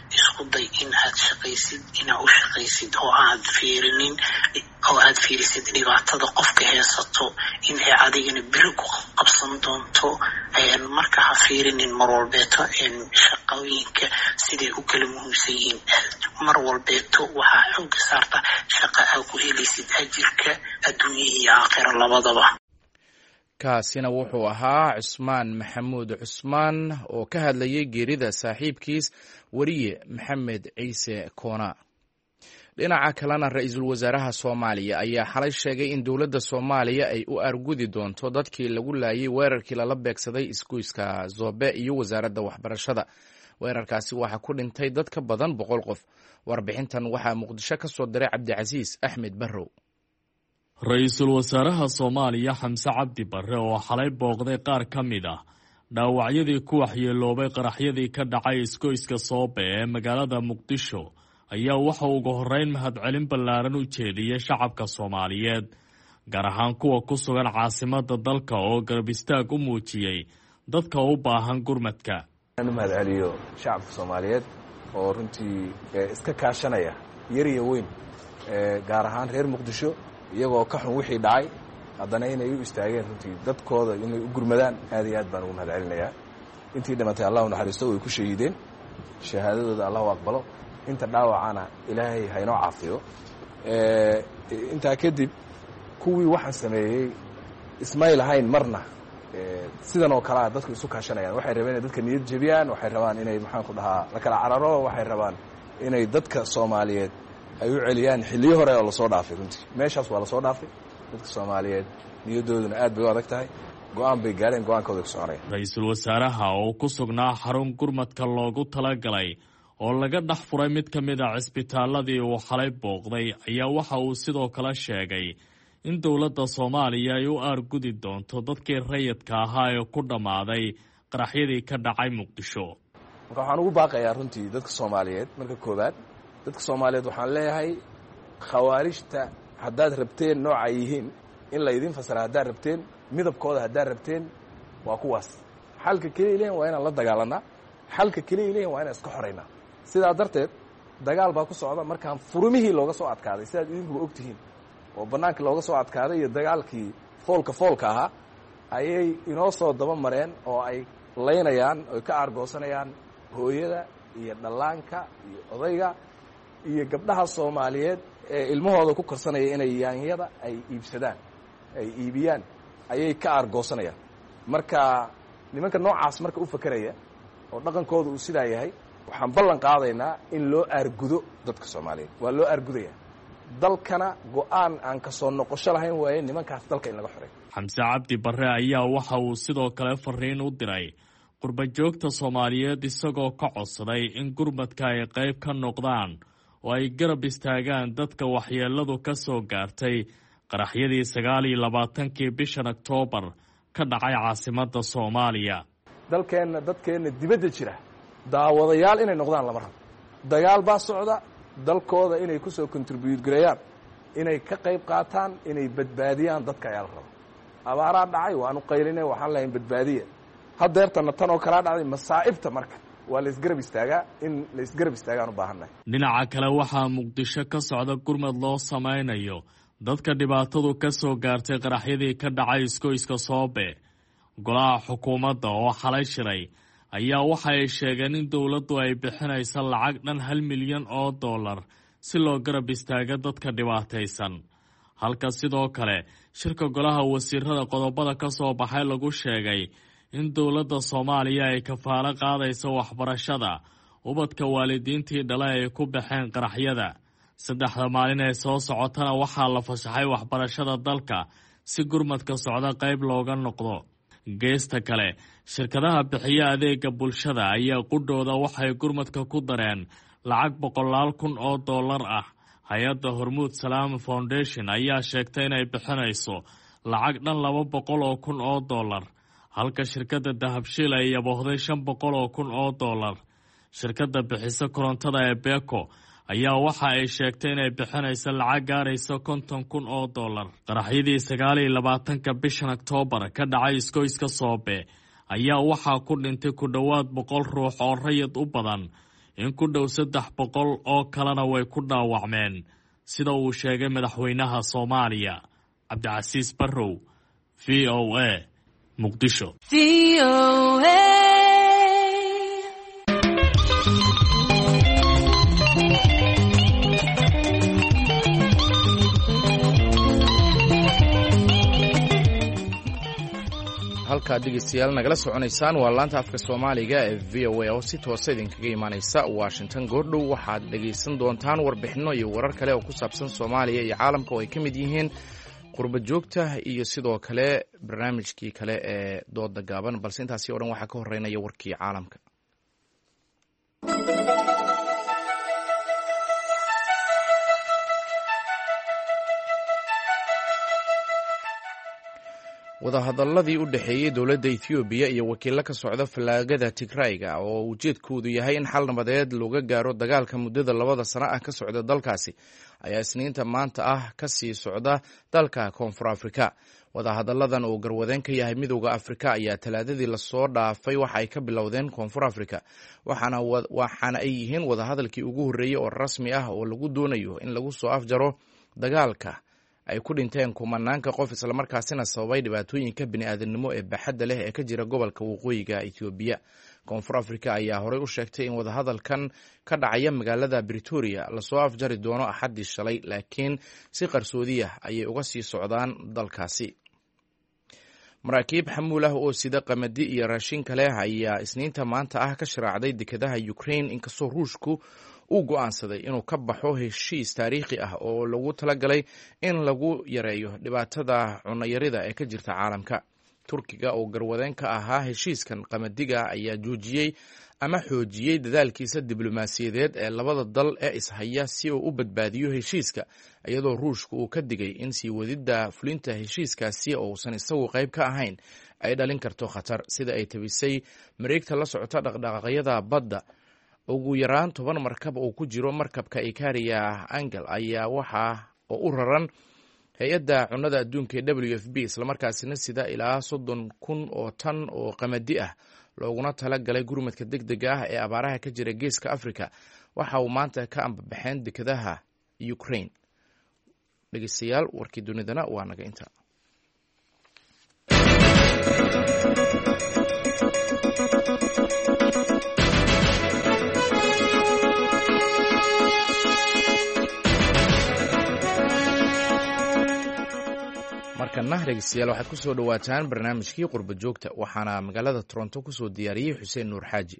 isku day in aad shaqaysid inaad u shaqaysid oo aad fiirinin oo aad fiirisid dhibaatada qofka haysato in ay adigana biri ku qabsan doonto. Marka ha fiirinin mar walbeeto shaqooyinka siday u kala muhiimsan yihiin. Mar walbeeto waxaa xooga saarta shaqa aad ku helaysid ajirka adduunya iyo aakhira labadaba. kaasina wuxuu ahaa cusmaan maxamuud cusmaan oo ka hadlayay geerida saaxiibkiis wariye maxamed ciise koona. dhinaca kalena ra-iisul wasaaraha soomaaliya ayaa xalay sheegay in dowladda soomaaliya ay u argudi doonto dadkii lagu laayay weerarkii lala beegsaday isgoyska Zoobe iyo wasaaradda waxbarashada. weerarkaasi waxaa ku dhintay dad ka badan boqol qof. warbixintan waxaa muqdisho ka soo diray cabdicasiis axmed barrow. ra-iisul wasaaraha soomaaliya xamse cabdi barre oo xalay booqday qaar ka mid ah dhaawacyadii ku waxyeeloobay qaraxyadii ka dhacay isgoyska Soobe ee magaalada Muqdisho ayaa waxa ugu horreyn mahadcelin ballaaran u jeediyay shacabka Soomaaliyeed, gaar ahaan kuwa ku sugan caasimadda dalka oo garab istaag u muujiyey dadka u baahan gurmadka. Aan mahadceliyo shacabka Soomaaliyeed oo runtii iska kaashanaya yar iyo weyn, gaar ahaan reer Muqdisho iyagoo ka xun wixii dhacay haddana inay u istaageen runtii dadkooda inay u gurmadaan. aad iyo aad baan ugu mahadcelinayaa. intii dhimatay allah u naxariisto way ku shahiideen, shahaadadooda allah u aqbalo. inta dhaawacana ilaahay ha inoo caafiyo. intaa kadib kuwii waxaan sameeyey ismay lahayn marna sidan oo kalea dadku isu kaashanayaan. waxay rabeen inay dadka niyad jebiyaan, waxay rabaan inay maxaan ku dhahaa la kala cararo, waxay rabaan inay dadka Soomaaliyeed ay u celiyaan xilliyo hore oo lasoo dhaafay. runtii meeshaas waa lasoo dhaafay. dadka Soomaaliyeed niyadooduna aad bay u adag tahay. go-aan bay gaareen, go-aankooda ku soconaya. ra-iisul wasaaraha oo ku sugnaa xarun gurmadka loogu talagalay oo laga dhex furay mid ka mid a cisbitaaladii uu xalay booqday ayaa waxa uu sidoo kale sheegay in dowladda Soomaaliya ay u aargudi doonto dadkii rayidka ahaa ee ku dhammaaday qaraxyadii ka dhacay Muqdisho. marka waxaan ugu baaqayaa runtii dadka Soomaaliyeed, marka koowaad dadka Soomaaliyeed waxaan leeyahay khawaarijta haddaad rabteen nooca yihiin in la idin fasara, haddaad rabteen midabkooda, haddaad rabteen waa kuwaas. xalka keliya leeyahay waa inaan la dagaalanaa, xalka keliya leeyahay waa inaan iska xoraynaa. sidaa darteed dagaal baa ku socda. markaan furumihii looga soo adkaaday sidaad idinkuba ogtihiin oo bannaanka looga soo adkaaday iyo dagaalkii foolka foolka ahaa ayay inoo soo daba mareen oo ay laynayaan oy ka aargoosanayaan hooyada iyo dhallaanka iyo odayga iyo gabdhaha Soomaaliyeed ee ilmahooda ku korsanaya inay yaanyada ay iibsadaan, ay iibiyaan ayay ka aargoosanayaan. marka nimanka noocaas marka u fakeraya oo dhaqankooda uu sidaa yahay, waxaan ballan qaadaynaa in loo aargudo dadka Soomaaliyeed. waa loo aargudaya. dalkana go-aan aan ka soo noqosho lahayn waaye nimankaas dalka in laga xoreeyo. xamse cabdi barre ayaa waxa uu sidoo kale fariin u diray qurbajoogta Soomaaliyeed isagoo ka codsaday in gurmadka ay qayb ka noqdaan oo ay garab istaagaan dadka waxyeeladu ka soo gaartay qaraxyadii sagaal iyo labaatankii bishan Oktoobar ka dhacay caasimadda Soomaaliya. dalkeenna dadkeenna dibadda jira daawadayaal inay noqdaan lama rabo. dagaal baa socda. dalkooda inay ku soo contribute gareeyaan, inay ka qayb qaataan, inay badbaadiyaan dadka ayaa la raba. abaaraa dhacay, waanu qaylinay, waxaan lahayn badbaadiya. haddeertana tan oo kalaa dhacday. masaa'ibta marka waa la isgarab istaagaa. in la isgarab istaagaan u baahannahay. dhinaca kale waxaa Muqdisho ka socda gurmad loo samaynayo dadka dhibaatadu ka soo gaartay qaraxyadii ka dhacay isgoyska Soobe. golaha xukuumadda oo xalay shiray ayaa waxa ay sheegeen in dowladdu ay bixinayso lacag dhan hal milyan oo dollar si loo garab istaago dadka dhibaataysan. halka sidoo kale shirka golaha wasiirada qodobada ka soo baxay lagu sheegay in dowladda Soomaaliya ay kafaalo qaadayso waxbarashada ubadka waalidiintii dhalay ay ku baxeen qaraxyada. saddexda maalin ee soo socotana waxaa la fasaxay waxbarashada dalka si gurmadka socda qayb looga noqdo. geesta kale shirkadaha bixiya adeega bulshada ayaa qudhooda waxay gurmadka ku dareen lacag boqolaal kun oo dollar ah. hay-adda Hormuud Salaam Foundation ayaa sheegtay inay bixinayso lacag dhan laba boqol oo kun oo dollar, halka shirkadda Dahabshiil ay yaboohday shan boqol oo kun oo dollar. shirkadda bixisa korontada ee Beko ayaa waxa ay sheegtay inay bixinayso lacag gaaraysa konton kun oo dollar. qaraxyadii sagaal iyo labaatanka bishan Oktoobar ka dhacay isgoyska Soobe ayaa waxaa ku dhintay ku dhowaad boqol ruux oo rayid u badan in ku dhow saddex boqol oo kalena way ku dhaawacmeen sida uu sheegay madaxweynaha Soomaaliya Cabdicasiis Barrow. V O A Muqdisho. V O A halka dhegeystayaal nagala soconaysaan waa laanta afka Soomaaliga ee V O A oo si toos ah idinkaga imaanaysa Washington. Goordhow waxaad dhegeysan doontaan warbixino iyo warar kale oo ku saabsan Soomaaliya iyo caalamka oo ay ka mid yihiin qurba joogta iyo sidoo kale barnaamijkii kale ee dooda gaaban, balse intaasi oo dhan waxaa ka horeynaya warkii caalamka. wadahadaladii u dhaxeeyay dowladda Ethiopia iyo wakiilo ka socda falaagada Tigrayga oo ujeedkoodu yahay in xal nabadeed looga gaaro dagaalka muddada labada sano ah ka socda dalkaasi ayaa isniinta maanta ah ka sii socda dalka Koonfur Afrika. wadahadalladan oo garwadeen ka yahay midowda Afrika ayaa talaadadii lasoo dhaafay waxa ay ka bilowdeen Koonfur Afrika, waxaana waxaana ay yihiin wadahadalkii ugu horreeyay oo rasmi ah oo lagu doonayo in lagu soo afjaro dagaalka ay ku dhinteen kumanaanka qof islamarkaasina sababay dhibaatooyinka bini'aadanimo ee baaxadda leh ee ka jira gobolka waqooyiga Ethiopia. Koonfur Afrika ayaa horey u sheegtay in wadahadalkan ka dhacaya magaalada Pretoria lasoo afjari doono Axaddii shalay, laakiin si qarsoodi ah ayay uga sii socdaan dalkaasi. maraakiib xamuul ah oo sida qamadi iyo raashin kale ayaa isniinta maanta ah ka sharaacday dekedaha Ukraine, inkastoo Ruushku uu go'aansaday inuu ka baxo heshiis taariikhi ah oo lagu talagalay in lagu yareeyo dhibaatada cunayarida ee ka jirta caalamka. Turkiga oo garwadeen ka ahaa heshiiskan qamadiga ayaa joojiyey ama xoojiyey dadaalkiisa diblomaasiyadeed ee labada dal ee ishaya si uu u badbaadiyo heshiiska, iyadoo Ruushku uu ka digay in sii wadida fulinta heshiiskaasi oo uusan isagu qayb ka ahayn ay dhalin karto khatar. Sida ay tabisay mareegta la socota dhaqdhaqaaqyada badda, ugu yaraan toban markab oo ku jiro markabka Ikaria Angel ayaa waxa oo u raran hay-adda cunnada adduunka ee W F P, islamarkaasina sida ilaa soddon kun oo tan oo qamadi ah looguna tala galay gurmadka degdega ah ee abaaraha ka jira geeska Afrika. waxa uu maanta ka ambabaxeen dekedaha Ukraine. dhegeystayaal, warkii dunidana waa naga inta. markana dhegeystayaal waxaad ku soo dhawaataan barnaamijkii qurba joogta, waxaana magaalada Toronto ku soo diyaariyey Xuseen Nuur Xaaji.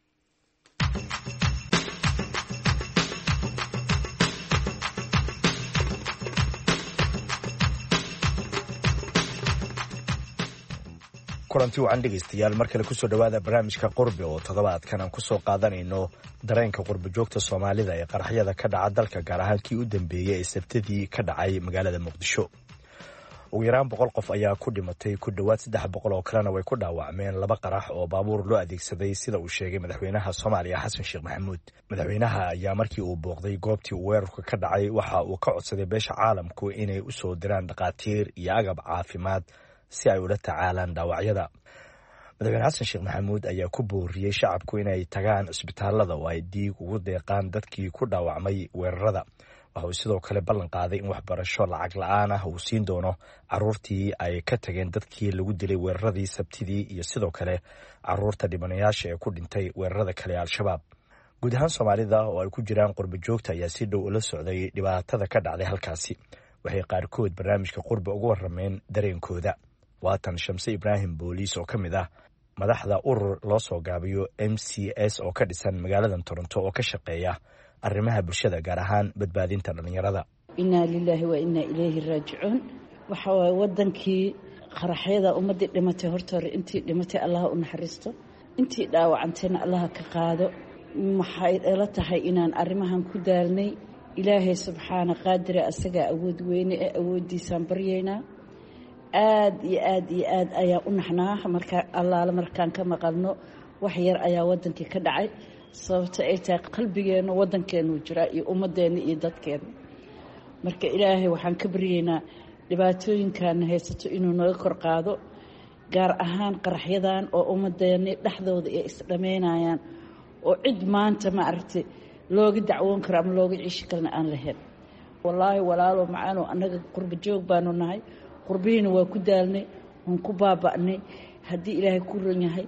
kulanti wacan dhegeystayaal, mar kale kusoo dhawaada barnaamijka qurbe oo toddobaadkan aan kusoo qaadanayno dareenka qurba joogta Soomaalida ee qaraxyada ka dhaca dalka, gaar ahaan kii u dambeeyey ee sabtidii ka dhacay magaalada Muqdisho. ugu yaraan boqol qof ayaa ku dhimatay, ku dhowaad saddex boqol oo kalena way ku dhaawacmeen laba qarax oo baabuur loo adeegsaday, sida uu sheegay madaxweynaha Soomaaliya Xasan Sheekh Maxamuud. madaxweynaha ayaa markii uu booqday goobtii uu weerarka ka dhacay waxa uu ka codsaday beesha caalamku inay u soo diraan dhaqaatiir iyo agab caafimaad si ay ula tacaalaan dhaawacyada. madaxweyne xasan sheekh maxamuud ayaa ku booriyey shacabku inay tagaan isbitaalada oo ay dhiig ugu deeqaan dadkii ku dhaawacmay weerarada. waxa uu sidoo kale ballan qaaday in waxbarasho lacag la-aan ah uu siin doono caruurtii ay ka tageen dadkii lagu dilay weeraradii sabtidii iyo sidoo kale caruurta dhibanayaasha ee ku dhintay weerarada kale ee al-shabaab. guud ahaan Soomaalida oo ay ku jiraan qurba joogta ayaa si dhow ula socday dhibaatada ka dhacday halkaasi. waxay qaarkood barnaamijka qurba uga warrameen dareenkooda. waatan Shamse Ibraahim Booliis oo ka mid ah madaxda urur loo soo gaabiyo M C S oo ka dhisan magaalada Toronto oo ka shaqeeya arrimaha bulshada, gaar ahaan badbaadinta dhalinyarada. inna lillahi wa inna ilayhi raaji'uun. waxa way wadankii qaraxyada ummadii dhimatay horta intii dhimatay Allah u naxariisto, intii dhaawacantayna Allah ka qaado. maxay ila tahay inaan arrimahan ku daalnay. ilaahay subxaana qaadire asaga awood weyne ee awoodiisaan baryeynaa. aad iyo aad iyo aad ayaa u naxnaa marka allaala markaan ka maqalno wax yar ayaa wadankii ka dhacay, sababta ay tahay qalbigeena wadankeenu jira iyo ummadeena iyo dadkeena. marka ilaahay waxaan ka baryeynaa dhibaatooyinkan haysato inuu naga kor qaado, gaar ahaan qaraxyadan oo ummadeena dhexdooda ay isdhameynayaan oo cid maanta ma aragtay looga dacwoon karo ama looga ciishi karana aan lahayn. wallaahi walaalo macaano annaga qurba joog baanu nahay, qurbihiina waa ku daalnay, waan ku baaba'nay. haddii ilaahay ku ron yahay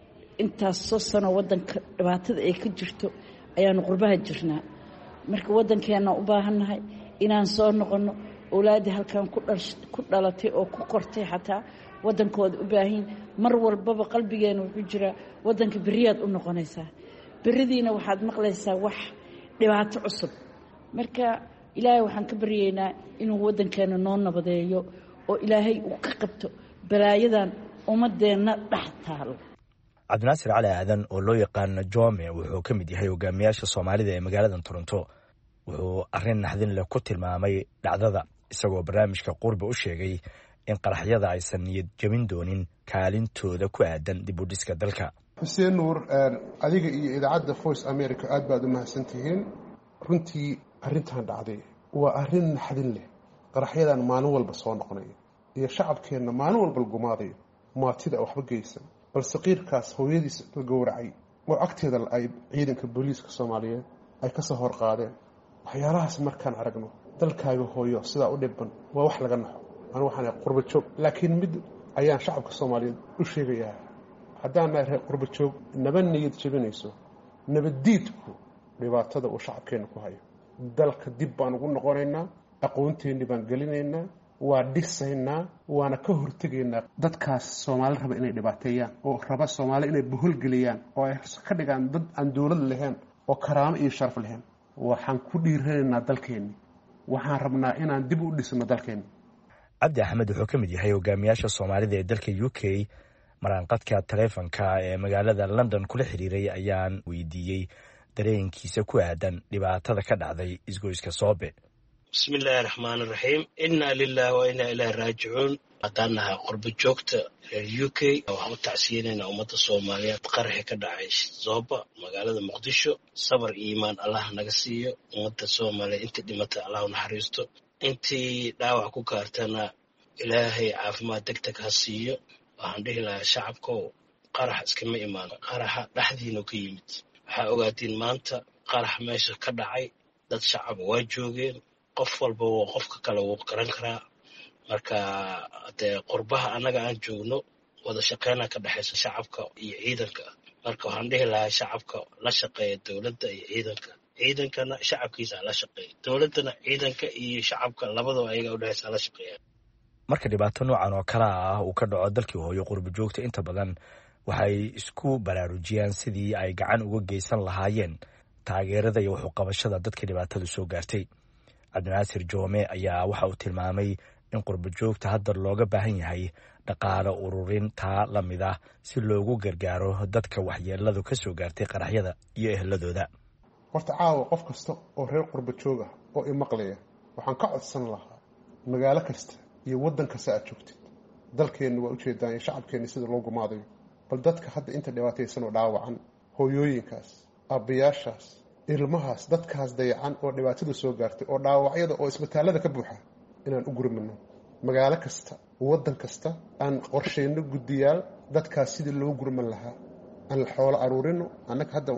intaas soo sano waddanka dhibaatada ay ka jirto ayaanu qurbaha jirnaa. marka waddankeena u baahannahay inaan soo noqono. awlaadii halkan ku dhalatay oo ku kortay xataa waddankooda u baahan mar walbaba qalbigeena wuxuu jiraa waddanka beriyaad u noqonaysaa, beridiina waxaad maqlaysaa wax dhibaato cusub. marka ilaahay waxaan ka baryaynaa inuu waddankeena noo nabadeeyo oo ilaahay uu ka qabto balaayadan ummadeenna dhex taalo. cabdinaasir cali aadan oo loo yaqaano Jome wuxuu ka mid yahay hogaamiyaasha Soomaalida ee magaalada Toronto. wuxuu arrin naxdin leh ku tilmaamay dhacdada, isagoo barnaamijka Qurbi u sheegay in qaraxyada aysan niyad jabin doonin kaalintooda ku aadan dib u dhiska dalka. xuseen nuur, adiga iyo idaacadda Voice America aad baad u mahadsantihiin. runtii arrintan dhacday waa arrin naxdin leh. qaraxyadan maalin walba soo noqonaya iyo shacabkeenna maalin walba gumaaday maatida waxba geysan, balse qiirkaas hooyadiis la gowracay oo agteeda ay ciidanka booliiska Soomaaliyeed ay ka soo hor qaadeen. waxyaalahaas markaan aragno dalkaaga hooyo sidaa u dhiban waa wax laga naxo. anu waxaan qurba joog, laakiin mid ayaan shacabka Soomaaliyeed u sheegayaa, haddaan nahay qurba joog naba niyad jabinayso nabadiidku dhibaatada uu shacabkeena ku hayo. dalka dib baan ugu noqonaynaa, aqoonteennii baan gelinaynaa, waa dhisaynaa, waana ka hortegaynaa dadkaas Soomaali raba inay dhibaateeyaan oo raba Soomaali inay buhulgeliyaan oo ay ka dhigaan dad aan dowlad lahayn oo karaamo iyo sharaf lahayn. waxaan ku dhiiranaynaa dalkeenni, waxaan rabnaa inaan dib u dhisno dalkeenni. cabdi axmed wuxuu ka mid yahay hogaamiyaasha Soomaalida ee dalka U K. maraanqadka taleefanka ee magaalada London kula xiriiray ayaan weydiiyey dareenkiisa ku aadan dhibaatada ka dhacday isgoyska Soobe. bismillaahi raxmaani raxiim. innaa lilaahi wa innaa ilaahi raajicuun. haddaan nahay qurba joogta reer U K waxaan u tacsiyeynaynaa ummadda Soomaaliyeed qaraxi ka dhacay Sooba magaalada Muqdisho. sabar iyo iimaan allah naga siiyo. ummadda Soomaaliyeed intii dhimatay allah u naxariisto, intii dhaawac ku gaartana ilaahay caafimaad degdeg ha siiyo. waxaan dhihi lahaa shacabkow, qarax iskama imaan, qaraxa dhexdiinu ka yimid. waxaa ogaatiin maanta qarax meesha ka dhacay, dad shacab waa joogeen, qof walba woo qofka kale wuu garan karaa. marka dee qurbaha annaga aan joogno wada shaqeyna ka dhexaysa shacabka iyo ciidanka. marka waxaan dhihi lahaa shacabka la shaqeeya dowladda iyo ciidanka, ciidankana shacabkiisa la shaqeeya, dowladdana ciidanka iyo shacabka labadaba ayaga u dhexaysa la shaqeeya. marka dhibaato noocan oo kale ah uu ka dhaco dalkii hooyo, qurba joogta inta badan waxay isku baraarujiyaan sidii ay gacan uga geysan lahaayeen taageerada iyo waxuqabashada dadka dhibaatadu soo gaartay. cabdinaasir Jome ayaa waxa uu tilmaamay in qurba joogta hadda looga baahan yahay dhaqaale ururin taa la mid ah si loogu gargaaro dadka waxyeeladu ka soo gaartay qaraxyada iyo ehladooda. horta caawa qof kasta oo reer qurba joog ah oo i maqlaya waxaan ka codsan lahaa magaalo kasta iyo waddan kasta aad joogtid, dalkeenna waa ujeedaan iyo shacabkeenna sida loo gumaadayo. bal dadka hadda inta dhibaataysan oo dhaawacan, hooyooyinkaas, aabbayaashaas, ilmahaas, dadkaas dayacan oo dhibaatada soo gaartay oo dhaawacyada oo isbitaallada ka buuxa inaan u gurmano. magaalo kasta, waddan kasta aan qorshayno guddiyaal dadkaas sidii loo gurman lahaa, aan xoolo aruurino. annaga hadda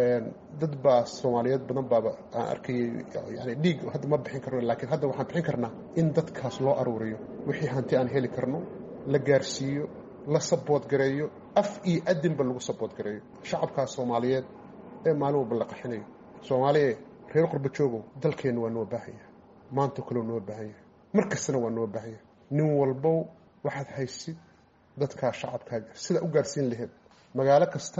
dad baa Soomaaliyeed badan baaba aan arkayay, yani dhiig hadda ma bixin karno, laakiin hadda waxaan bixin karnaa in dadkaas loo aruuriyo wixii hanti aan heli karno, la gaarsiiyo, la sabood gareeyo, af iyo adinba lagu sabood gareeyo shacabkaas Soomaaliyeed ee maalin walba la qaxinayo. Soomaaliya reer qurba joogo, dalkeenna waa noo baahan yahay, maanta kale noo baahan yahay, mar kastana waa noo baahan yahay. nin walbow waxaad haysid dadkaa shacabkaaga sida u gaarsiin lahayd. magaalo kasta,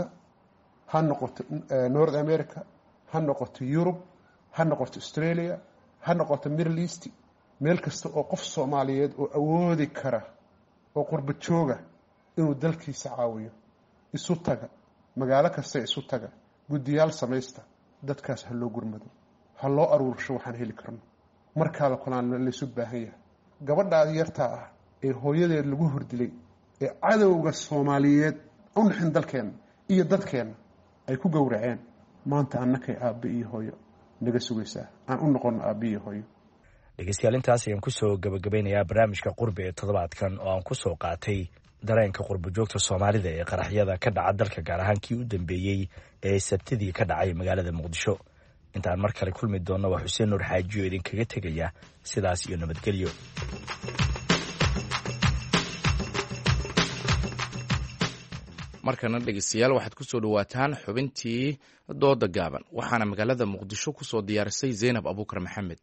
ha noqoto North America, ha noqoto Europe, ha noqoto Australia, ha noqoto Middle East, meel kasta oo qof Soomaaliyeed oo awoodi kara oo qurba jooga inuu dalkiisa caawiyo, isu taga. magaalo kasta isu taga, guddiyaal samaysta, dadkaas ha loo gurmado, ha loo aruursho waxaan heli karno. markaa la kulaan laysu baahan yahay. gabadhaa yartaa ah ee hooyadeed lagu hordilay ee cadowga Soomaaliyeed u naxin dalkeenna iyo dadkeenna ay ku gowraceen, maanta annakay aabbe iyo hooyo naga sugaysaa aan u noqono aabbe iyo hooyo. dhegeystayaal intaas ayaan kusoo gabagabeynayaa barnaamijka Qurbi ee toddobaadkan oo aan kusoo qaatay dareenka qurbajoogta soomaalida ee qaraxyada ka dhaca dalka gaar ahaan kii u dambeeyey ee sabtidii ka dhacay magaalada muqdisho. intaan mar kale kulmi doonno waa xuseen nuur xaajiyo idinkaga tegaya sidaas iyo nabadgelyo. markana dhegeystayaal waxaad ku soo dhawaataan xubintii dooda gaaban waxaana magaalada muqdisho ku soo diyaarisay Zaynab Abuukar Maxamed.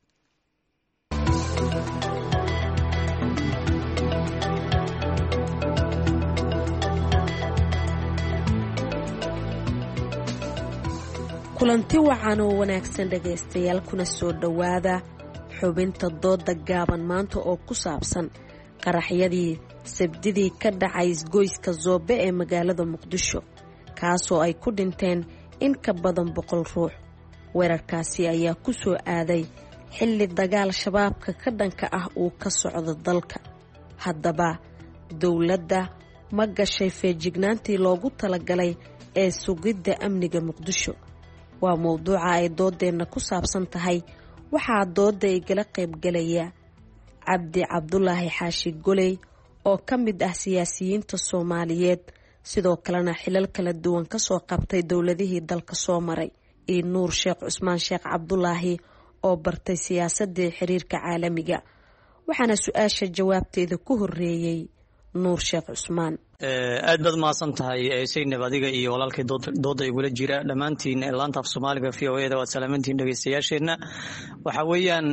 kulanti wacan oo wanaagsan dhegaystayaal kuna soo dhowaada xubinta dooda gaaban maanta oo ku saabsan qaraxyadii sabdidii ka dhacay isgoyska Zoobe ee magaalada Muqdisho kaasoo ay ku dhinteen in ka badan boqol ruux. weerarkaasi ayaa ku soo aaday xilli dagaal shabaabka ka dhanka ah uu ka socdo dalka. haddaba dowladda ma gashay feejignaantii loogu talagalay ee sugidda amniga Muqdisho? waa mowduuca ay doodeenna ku saabsan tahay. waxaa dooda igala qaybgalaya cabdi cabdulaahi xaashi goley oo ka mid ah siyaasiyiinta Soomaaliyeed sidoo kalena xilal kala duwan ka soo qabtay dowladihii dalka soo maray, iyo Nuur Sheekh Cusmaan Sheekh Cabdulaahi oo bartay siyaasadda xiriirka caalamiga. waxaana su-aasha jawaabteeda ku horeeyay Nuur Sheekh Cusmaan. aad baad mahadsan tahay Zaynab, adiga iyo walaalkay dooda igula jira dhammaantiin laanta af Soomaaliga V O A da waad salaamantiin dhageystayaasheena. waxa weeyaan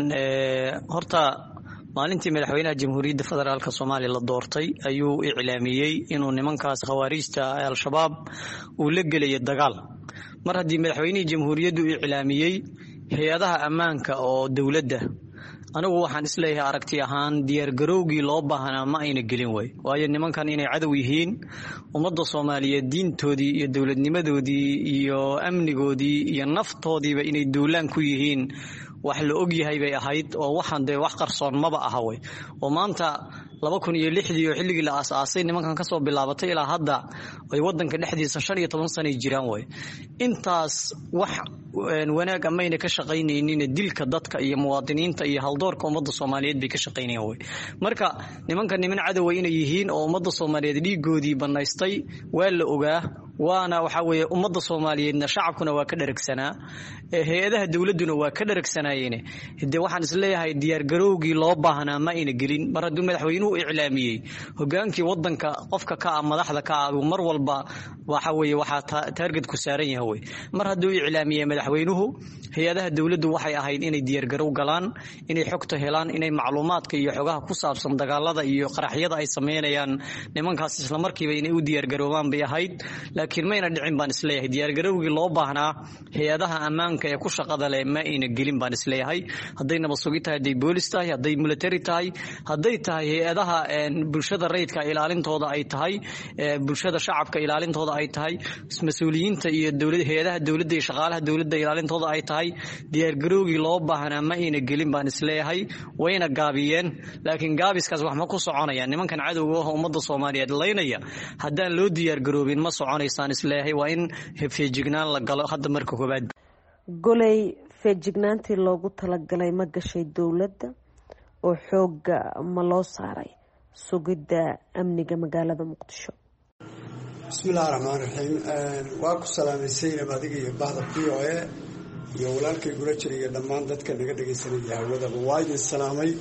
horta maalintii madaxweynaha jamhuuriyadda federaalka Soomaaliya la doortay ayuu iclaamiyey inuu nimankaas khawaarijta al-shabaab uu la gelayo dagaal. mar haddii madaxweynihii jamhuuriyaddu iclaamiyey hay-adaha ammaanka oo dowladda, anigu waxaan isleeyahay aragti ahaan diyaargarowgii loo baahnaa ma ayna gelin way. waayo nimankan inay cadow yihiin ummadda Soomaaliyeed diintoodii iyo dowladnimadoodii iyo amnigoodii iyo naftoodiiba inay duulaan ku yihiin wax la og yahay bay ahayd oo waxaan dee wax qarsoon maba aha way. oo maanta laba kun iyo lixdii oo xilligii la aasaasay nimankan ka soo bilaabatay ilaa hadda ay wadanka dhexdiisa shan iyo toban sano jiraan way. intaas wax wanaag amayna ka shaqaynaynin dilka dadka iyo muwaadiniinta iyo haldoorka ummadda Soomaaliyeed bay ka shaqaynayaan way. marka nimankan niman cadow inay yihiin oo ummadda Soomaaliyeed dhiigoodii banaystay waa la ogaa, waana waxa weeye ummadda Soomaaliyeedna shacabkuna waa ka dharagsanaa, hay-adaha dawladuna waa ka dharagsanayeen. hadee waxaan isleeyahay diyaar garowgii loo baahnaa ma ayna gelin. mar hadduu madaxweynuhu iclaamiyey hogaankii wadanka qofka ka ah madaxda ka ah mar walba waxa weeye waxa target ku saaran yahay way. mar hadduu iclaamiyey madaxweynuhu hay-adaha dawladdu waxay ahayd inay diyaar garow galaan, inay xogta helaan, inay macluumaadka iyo xogaha ku saabsan dagaalada iyo qaraxyada ay sameynayaan nimankaas isla markiiba inay u diyaar garoobaan bay ahayd. laakiin mayna dhicin baan isleeyahay diyaar garowgii loo baahnaa hay-adaha ammaanka ee ku shaqada leh ma ayna gelin baan isleeyahay. hadday nabad sugid tahay, hadday boolis tahay, hadday military tahay, hadday tahay hay-adaha bulshada rayidka ilaalintooda ay tahay, bulshada shacabka ilaalintooda ay tahay, mas-uuliyiinta iyo dowlad hay-adaha dowladda iyo shaqaalaha dowladda ilaalintooda ay tahay, diyaar garowgii loo baahnaa ma ayna gelin baan isleeyahay. wayna gaabiyeen, laakiin gaabiskaas wax ma ku soconaya. nimankan cadowga ah ummadda Soomaaliyeed laynaya haddaan loo diyaar garoobin ma soconaysaan isleeyahay. waa in feejignaan la galo hadda marka koobaad. goley feejignaantii loogu talagalay ma gashay dowladda oo xooga ma loo saaray sugidda amniga magaalada Muqdisho? bismillahi raxmaani raxiim. waa ku salaamay Zaynab, adiga iyo bahda V O A iyo walaalkay gula jira iyo dhammaan dadka naga dhagaysanaya hawadaba waa idin salaamay.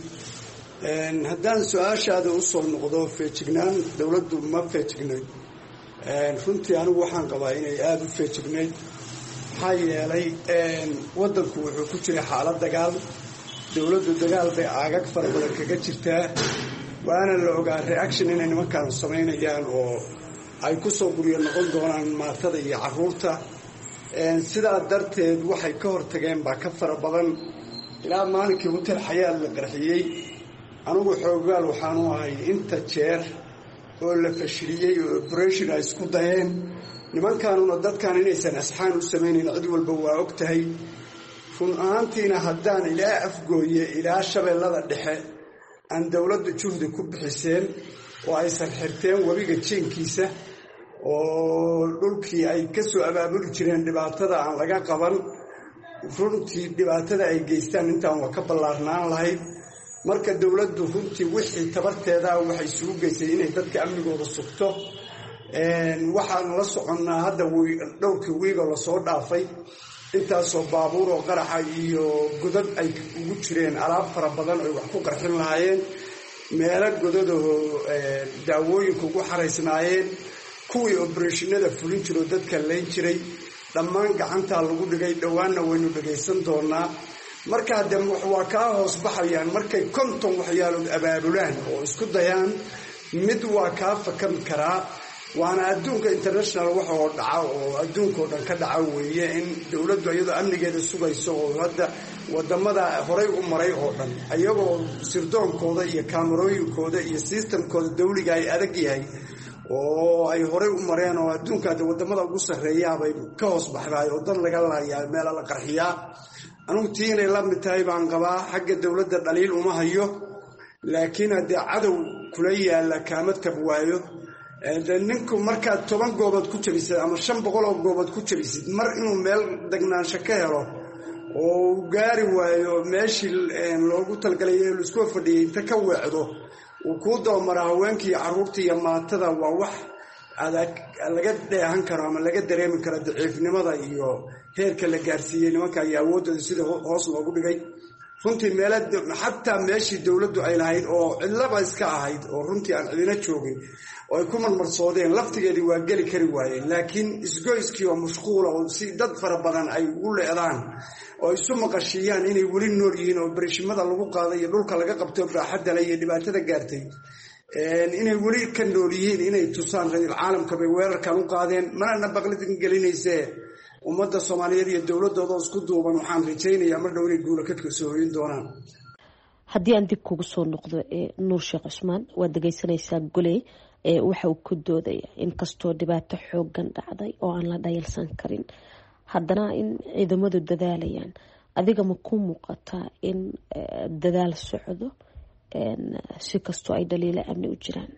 haddaan su-aashaada usoo noqdo feejignaan dowladdu ma feejignayd, runtii anigu waxaan qabaa inay aada u feejignayd. maxaa yeelay wadanku wuxuu ku jiray xaalad dagaal, dowladdu dagaal bay aagag fara badan kaga jirtaa, waana la ogaa reaction inay nimankaan samaynayaan oo ay ku soo guryo noqon doonaan maatada iyo caruurta. sidaa darteed waxay ka hortageen baa ka fara badan. ilaa maalinkii hotel xayaal la qarxiyey anigu xoogaal waxaanu ahay inta jeer oo la fashiliyey oo operation ay isku dayeen. nimankaanuna dadkan inaysan asxaan u samaynayn cid walba waa og tahay. run ahaantiina haddaan ilaa afgooye ilaa shabeellada dhexe aan dowladda juhdi ku bixiseen oo aysan xirteen webiga jeenkiisa oo dhulkii ay ka soo abaabuli jireen dhibaatada aan laga qaban, runtii dhibaatada ay geystaan intaan waa ka ballaarnaan lahayd. marka dowladdu runtii wixii tabarteeda waxay isugu geysay inay dadka amnigooda sugto waxaan la soconnaa hadda dhowrkii wiigoo lasoo dhaafay intaasoo baabuur oo qaraxa iyo godad ay ugu jireen alaab fara badan ay wax ku qarxin lahaayeen meelo godadaho daawooyinka ugu xaraysnaayeen kuwii obereshinada fulin jiroo dadka layn jiray dhammaan gacantaa lagu dhigay dhowaanna waynu dhagaysan doonaa marka hadde waa kaa hoos baxayaan markay konton waxyaalood abaabulaan oo isku dayaan mid waa kaa fakan karaa waana adduunka international waxa oo dhaca oo adduunka oo dhan ka dhaca weeye in dowladdu iyadoo amnigeeda sugayso oo hadda wadamada horay u maray oo dhan ayagoo sirdoonkooda iyo kaamarooyinkooda iyo sistamkooda dawliga ay adag yahay oo ay horay u mareen oo adduunka hadda wadamada ugu sarreeyaabay ka hoos baxdaay oo dad laga laayaa meela la qarxiyaa anugu tii inay la mid tahay baan qabaa xagga dowladda dhaliil uma hayo laakiin haddee cadow kula yaalla kaama tab waayo ninku markaad toban goobood ku jabisid ama shan boqol oo goobood ku jabisid mar inuu meel degnaansho ka helo oo uu gaari waayo meeshii loogu talgalay laisku fadhiyay inta ka weecdo uu kuu dabamara haweenkii iyo carruurta iyo maatada waa wax adag laga dheehan karo ama laga dareemi karo daciifnimada iyo heerka la gaarsiiyey nimanka iyo awooddooda sida hoos loogu dhigay runtii meel xataa meeshii dowladdu ay lahayd oo cidlaba iska ahayd oo runtii aan cidina joogin oo ay ku marmarsoodeen laftigeedii waa geli kari waayeen laakiin isgoyskii oo mashquula oo si dad fara badan ay ugu leedaan oo isu maqashiiyaan inay weli nool yihiin oo berishimada lagu qaaday iyo dhulka laga qabto baaxadale iyo dhibaatada gaartay inay weli ka nool yihiin inay tusaan ra-isul caalamka bay weerarkan u qaadeen manana baqlidin gelinaysee ummadda soomaaliyeed iyo dowladooda isku duuban waxaan rajaynayaa mar dhow inay guula ka soo hoyin doonaan haddii aan dib kugu soo noqdo nuur sheekh cusmaan waad dhegaysanaysaa goley waxa uu ku doodaya inkastoo dhibaato xoogan dhacday oo aan la dhayalsan karin haddana in ciidamadu dadaalayaan adiga ma ku muuqataa in dadaal socdo si kastoo ay dhaliilo amni u jiraan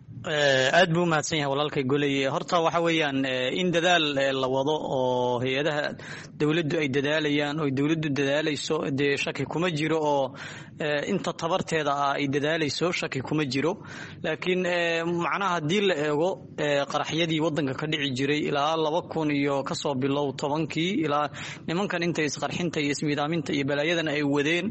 aad buu umahadsan yahay walaalkay goley horta waxa weeyaan in dadaal la wado oo hay-adaha dowladdu ay dadaalayaan oo dowladdu dadaalayso dee shaki kuma jiro oo inta tabarteeda ah ay dadaalayso shaki kuma jiro laakiin macnaha haddii la eego qaraxyadii waddanka ka dhici jiray ilaa laba kun iyo kasoo bilow tobankii ilaa nimankan intay isqarxinta iyo ismiidaaminta iyo balaayadan ay wadeen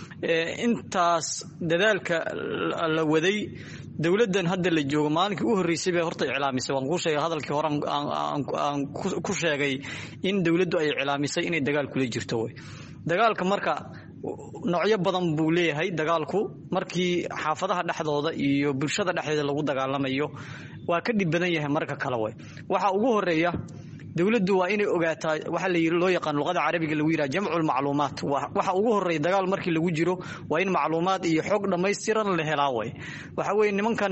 intaas dadaalka la waday dowladdan hadda la joogo maalinkii u horreysay bay horta iclaamisay waan kuu sheegay hadalkii hore aan ku sheegay in dowladdu ay iclaamisay inay dagaal kula jirto way dagaalka marka noocyo badan buu leeyahay dagaalku markii xaafadaha dhexdooda iyo bulshada dhexdeeda lagu dagaalamayo waa ka dhib badan yahay marka kale way waxa ugu horeeya dowladdu waa inay ogaataa waxa la yiri loo yaqaan luqada carabiga lagu yiraahdo jamcul macluumaat waxa ugu horeeya dagaal markii lagu jiro waa in macluumaad iyo xog dhameystiran la helaa way waxa weeye nimankan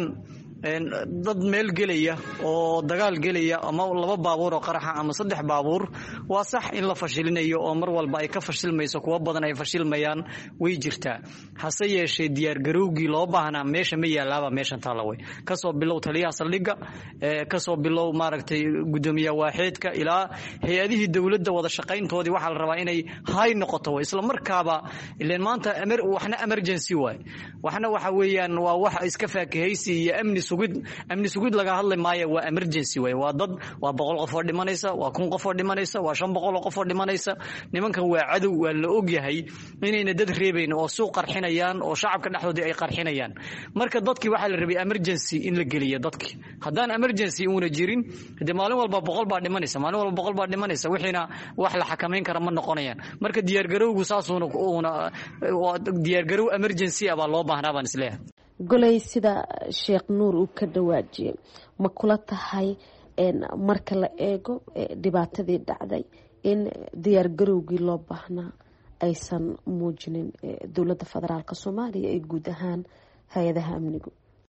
dad meel gelaya oo dagaal gelaya ama laba baabuur oo qaraxa ama saddex baabuur waa sax in la fashilinayo oo mar walba ay ka fashilmayso kuwa badan ay fashilmayaan way jirtaa hase yeeshee diyaar garowgii loo baahnaa meesha ma yaalaaba meeshan taala way kasoo bilow taliyaha saldhigga kasoo bilow maaragtay gudoomiyaha waaxeedka ilaa hay-adihii dowladda wada shaqayntoodii waxaa la rabaa inay hay noqoto way isla markaaba ileen maanta waxna emergency waay waxna waxa weeyaan waa wax iska faakihaysi iyo amni sugid amni sugid laga hadlay maayo waa emergency way waa dad waa boqol qof oo dhimanaysa waa kun qof oo dhimanaysa waa shan boqol oo qof oo dhimanaysa nimankan waa cadow waa la og yahay inayna dad reebayn oo suuq qarxinayaan oo shacabka dhexdoodii ay qarxinayaan marka dadkii waxa la rabay emergency in la geliyo dadkii haddaan emergency una jirin hadii maalin walba boqol baa dhimanaysa maalin walba boqol baa dhimanaysa wixiina wax la xakameyn kara ma noqonayaan marka diyaar garowgu saasuuna una diyaar garow emergency aba loo baahnaa baan isleeyahay goley sida sheekh nuur uu ka dhawaajiyey ma kula tahay marka la eego dhibaatadii dhacday in diyaar garowgii loo baahnaa aysan muujinin dowladda federaalka soomaaliya ee guud ahaan hay-adaha amnigu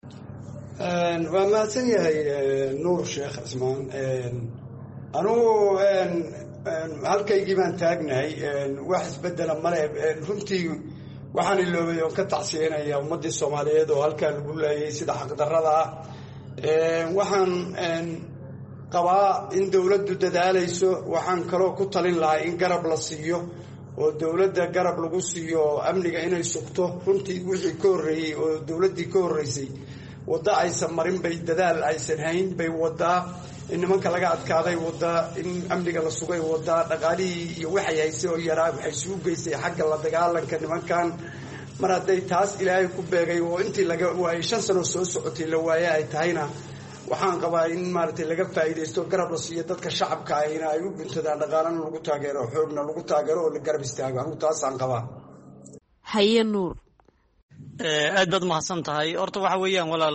waa mahadsan yahay nuur sheekh cismaan anugu halkaygii baan taagnahay wax isbedela male runtii waxaan iloobay oon ka tacsiyeynayaa ummaddii soomaaliyeed oo halkaa lagu laayay sida xaqdarrada ah waxaan qabaa in dowladdu dadaalayso waxaan kaloo ku talin lahaa in garab la siiyo oo dowladda garab lagu siiyo amniga inay sugto runtii wixii ka horreeyey oo dowladdii ka horreysay waddo aysan marin bay dadaal aysan hayn bay waddaa in nimanka laga adkaaday waddaa in amniga la sugay waddaa dhaqaalihii iyo waxay haysay oo yaraa waxay isugu geysay xagga la dagaalanka nimankan mar hadday taas ilaahay ku beegay oo intii laga waayey shan sano soo socotay la waaye ay tahayna waxaan qabaa in maaragtay laga faa'iidaysto garab la siiyo dadka shacabka ahina ay u guntadaan dhaqaalana lagu taageero xoogna lagu taageero oo la garab istaago anigu taasaan qabaa. haye nuur aad baad mahadsan tahay. horta waxa weeyaan walaal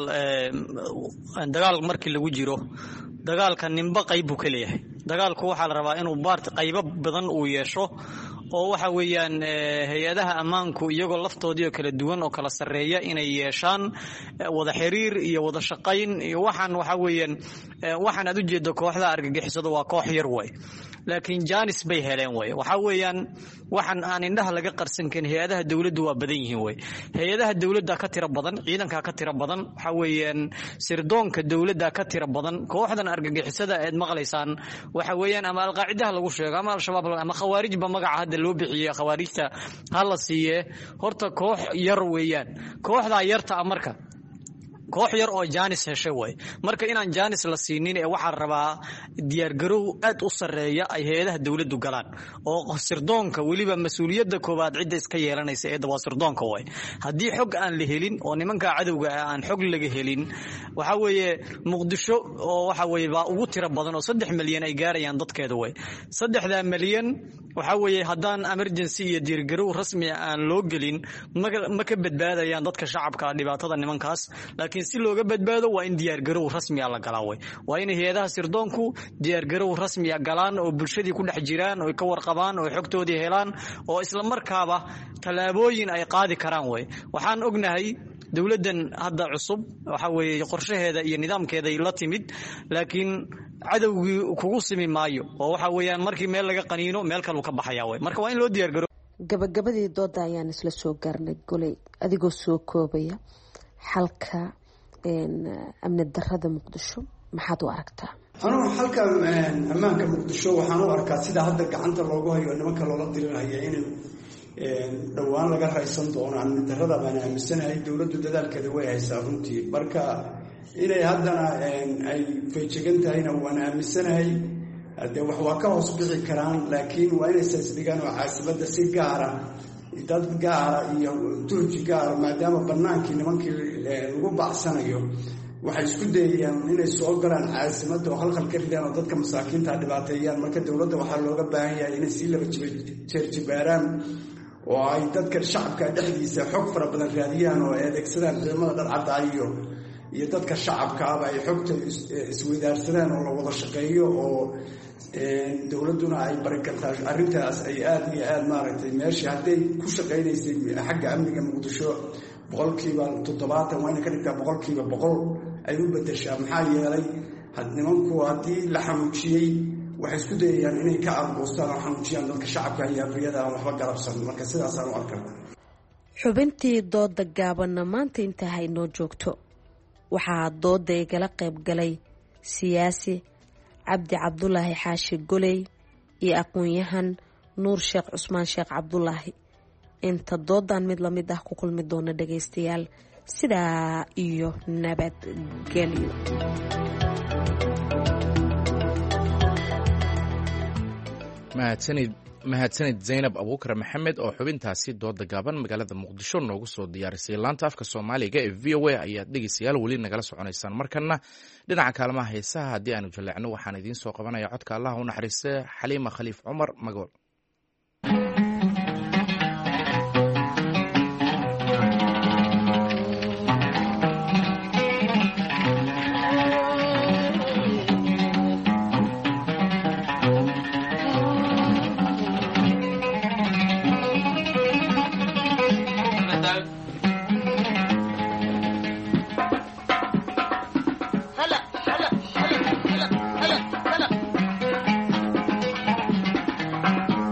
dagaal markii lagu jiro dagaalka ninba qayb buu ka leeyahay. dagaalku waxaa la rabaa inuu baart qaybo badan uu yeesho oo waxa weeyaan hay-adaha ammaanku iyagoo laftoodii oo kala duwan oo kala sarreeya inay yeeshaan wada xiriir iyo wada shaqayn iyo waxaan waxa weeyaan waxaan aad u jeedo kooxda argagixisada waa koox yar way laakiin jaanis bay heleen way waxa weeyaan waxaan aan indhaha laga qarsan karin hay-adaha dawladdu waa badan yihiin way hay-adaha dawladda ka tiro badan ciidanka ka tiro badan waxa weeyaan sirdoonka dawladda ka tiro badan kooxdan argagixisada ee maqlaysaan waxa weeyaan ama alqaacidaha lagu sheego ama al-shabaab ama khawaarij ba magaca hadda loo bixiyay khawaarijta hala siiye horta koox yar weeyaan kooxda yarta marka koox yar oo jaanis heshay way marka inaan jaanis la siinin ee waxa rabaa diyaar garow aad u sareeya ay hay'adaha dawladdu galaan oo sirdoonka waliba mas'uuliyadda koobaad cid iska yeelanaysa ee dawaa sirdoonka way hadii xog aan la helin oo nimanka cadawga aan xog laga helin waxa weeye muqdisho oo waxa weeye baa ugu tiro badan oo saddex milyan ay gaarayaan dadkeeda way saddexda milyan waxa weeye hadaan emergency iyo diyaar garow rasmi aan loo gelin ma ka badbaadayaan dadka shacabka dhibaatada nimankaas laakiin si looga badbaado waa in diyaar garow rasmi ah la galaa way waa in hay'adaha sirdoonku diyaar garow rasmi ah galaan oo bulshadii ku dhex jiraan oo ka warqabaan oo xogtoodii helaan oo isla markaaba talaabooyin ay qaadi karaan way waxaan ognahay dawladdan hadda cusub waxa weeye qorshaheeda iyo nidaamkeeda ay la timid laakiin cadawgii kugu simi maayo oo waxa weeyaan markii meel laga qaniino meel kale ka baxaya way marka waa in loo diyaar garow gabagabadii dooda ayaan isla soo gaarnay golay adigoo soo koobaya xalka amni darrada muqdisho maxaad u aragtaa anugu xalka ammaanka muqdisho waxaan u arkaa sida hadda gacanta loogu hayo nimanka loola diriraya inay dhowaan laga raysan doono amni darrada baan aaminsanahay dowladdu dadaalkeeda way haysaa runtii marka inay haddana ay feejigan tahayna waan aaminsanahay dee wax waa ka hoos bixi karaan laakiin waa inay saisdhigaan oo caasimada si gaara dad gaara iyo turji gaara maadaama bannaankii nimankii lagu bacsanayo waxay isku dayayaan inay soo galaan caasimadda oo halqal ka ridaan oo dadka masaakiinta dhibaateeyaan marka dowladda waxaa looga baahan yahay inay sii laba jeerjibaaraan oo ay dadka shacabka dhexdiisa xog fara badan raadiyaan oo adeegsadaan ciidamada dharcadda iyo iyo dadka shacabka ahba ay xogta isweydaarsadaan oo la wada shaqeeyo oo dowladduna ay barakartaa arrintaas ay aada iyo aada maaragtay meeshii hadday ku shaqaynaysay xagga amniga muqdisho boqolkiiba toddobaatan waa inay ka dhigtaa boqolkiiba boqol ay u bedeshaa maxaa yeelay nimanku haddii la xanuujiyey waxay isku dayayaan inay ka arbuustaan oo xanuujiyaan dadka shacabka iyo afriyada aan waxba garabsan marka sidaasaan u arkaa xubintii dooda gaabanna maanta inta haynoo joogto waxaa dooda igala qayb galay siyaasi cabdi cabdulaahi xaashi goley iyo aqoon-yahan nuur sheekh cusmaan sheekh cabdulaahi inta doodan mid lamid ah ku kulmi doona dhagaystayaal sidaa iyo nabadgelyo mahadsanid mahadsanid zaynab abuukar maxamed oo xubintaasi dooda gaaban magaalada muqdisho noogu soo diyaarisay laanta afka soomaaliga ee v o a ayaad dhegeystayaal weli nagala soconaysaan markana dhinaca kaalmaha heesaha haddii aanu jaleecno waxaan idiin soo qabanaya codka allah u naxariiste xaliima khaliif cumar magool هلا هلا هلا هلا هلا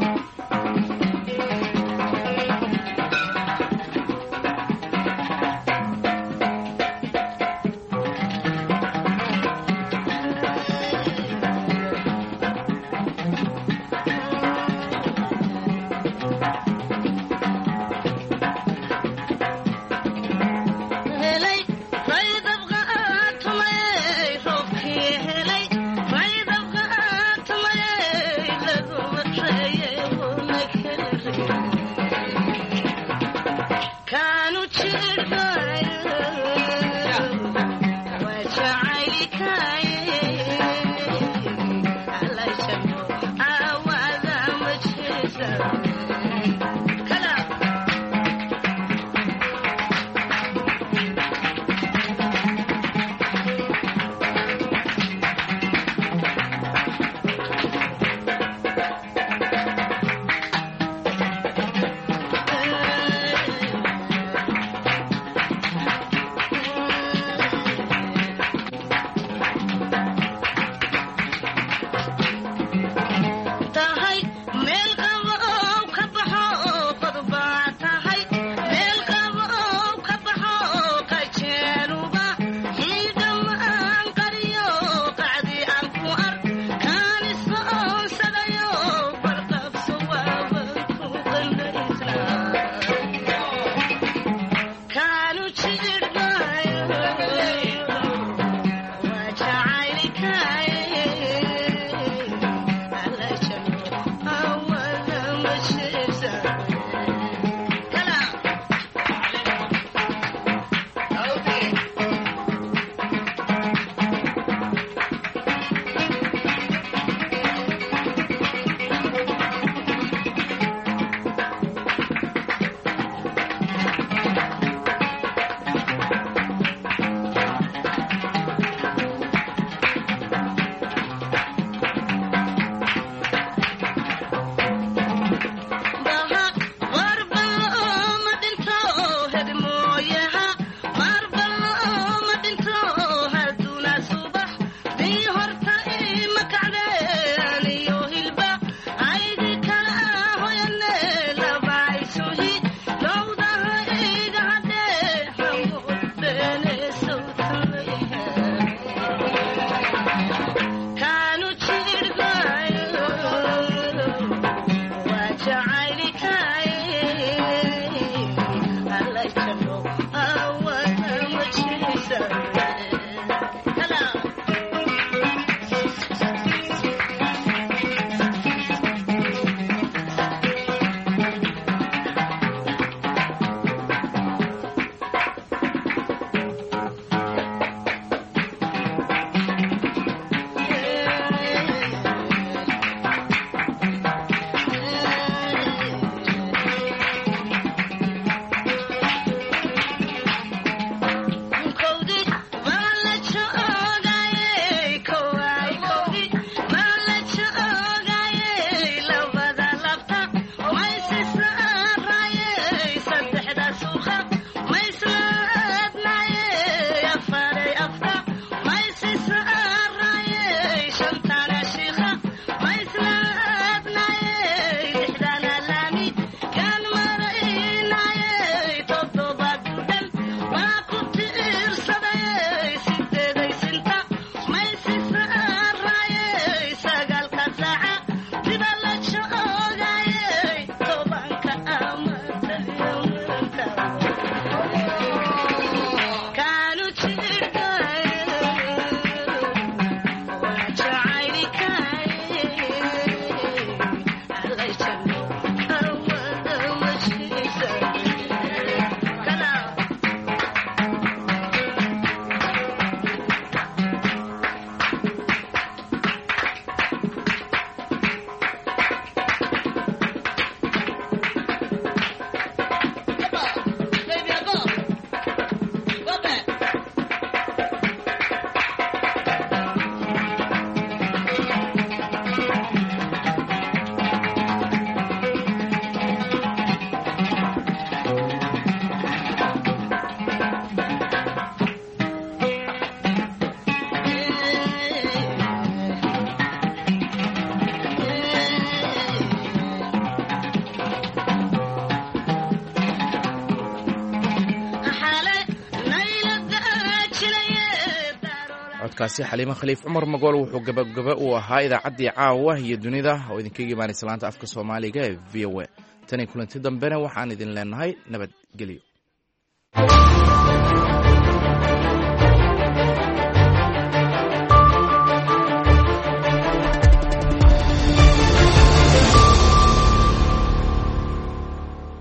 codkaasi xaliimo khaliif cumar magool wuxuu gabagaba u ahaa idaacaddii caawa iyo dunida oo idinkaga imaanaysa laanta afka soomaaliga ee v o a tan iyo kulanti dambena waxaan idin leenahay nabadgelyo.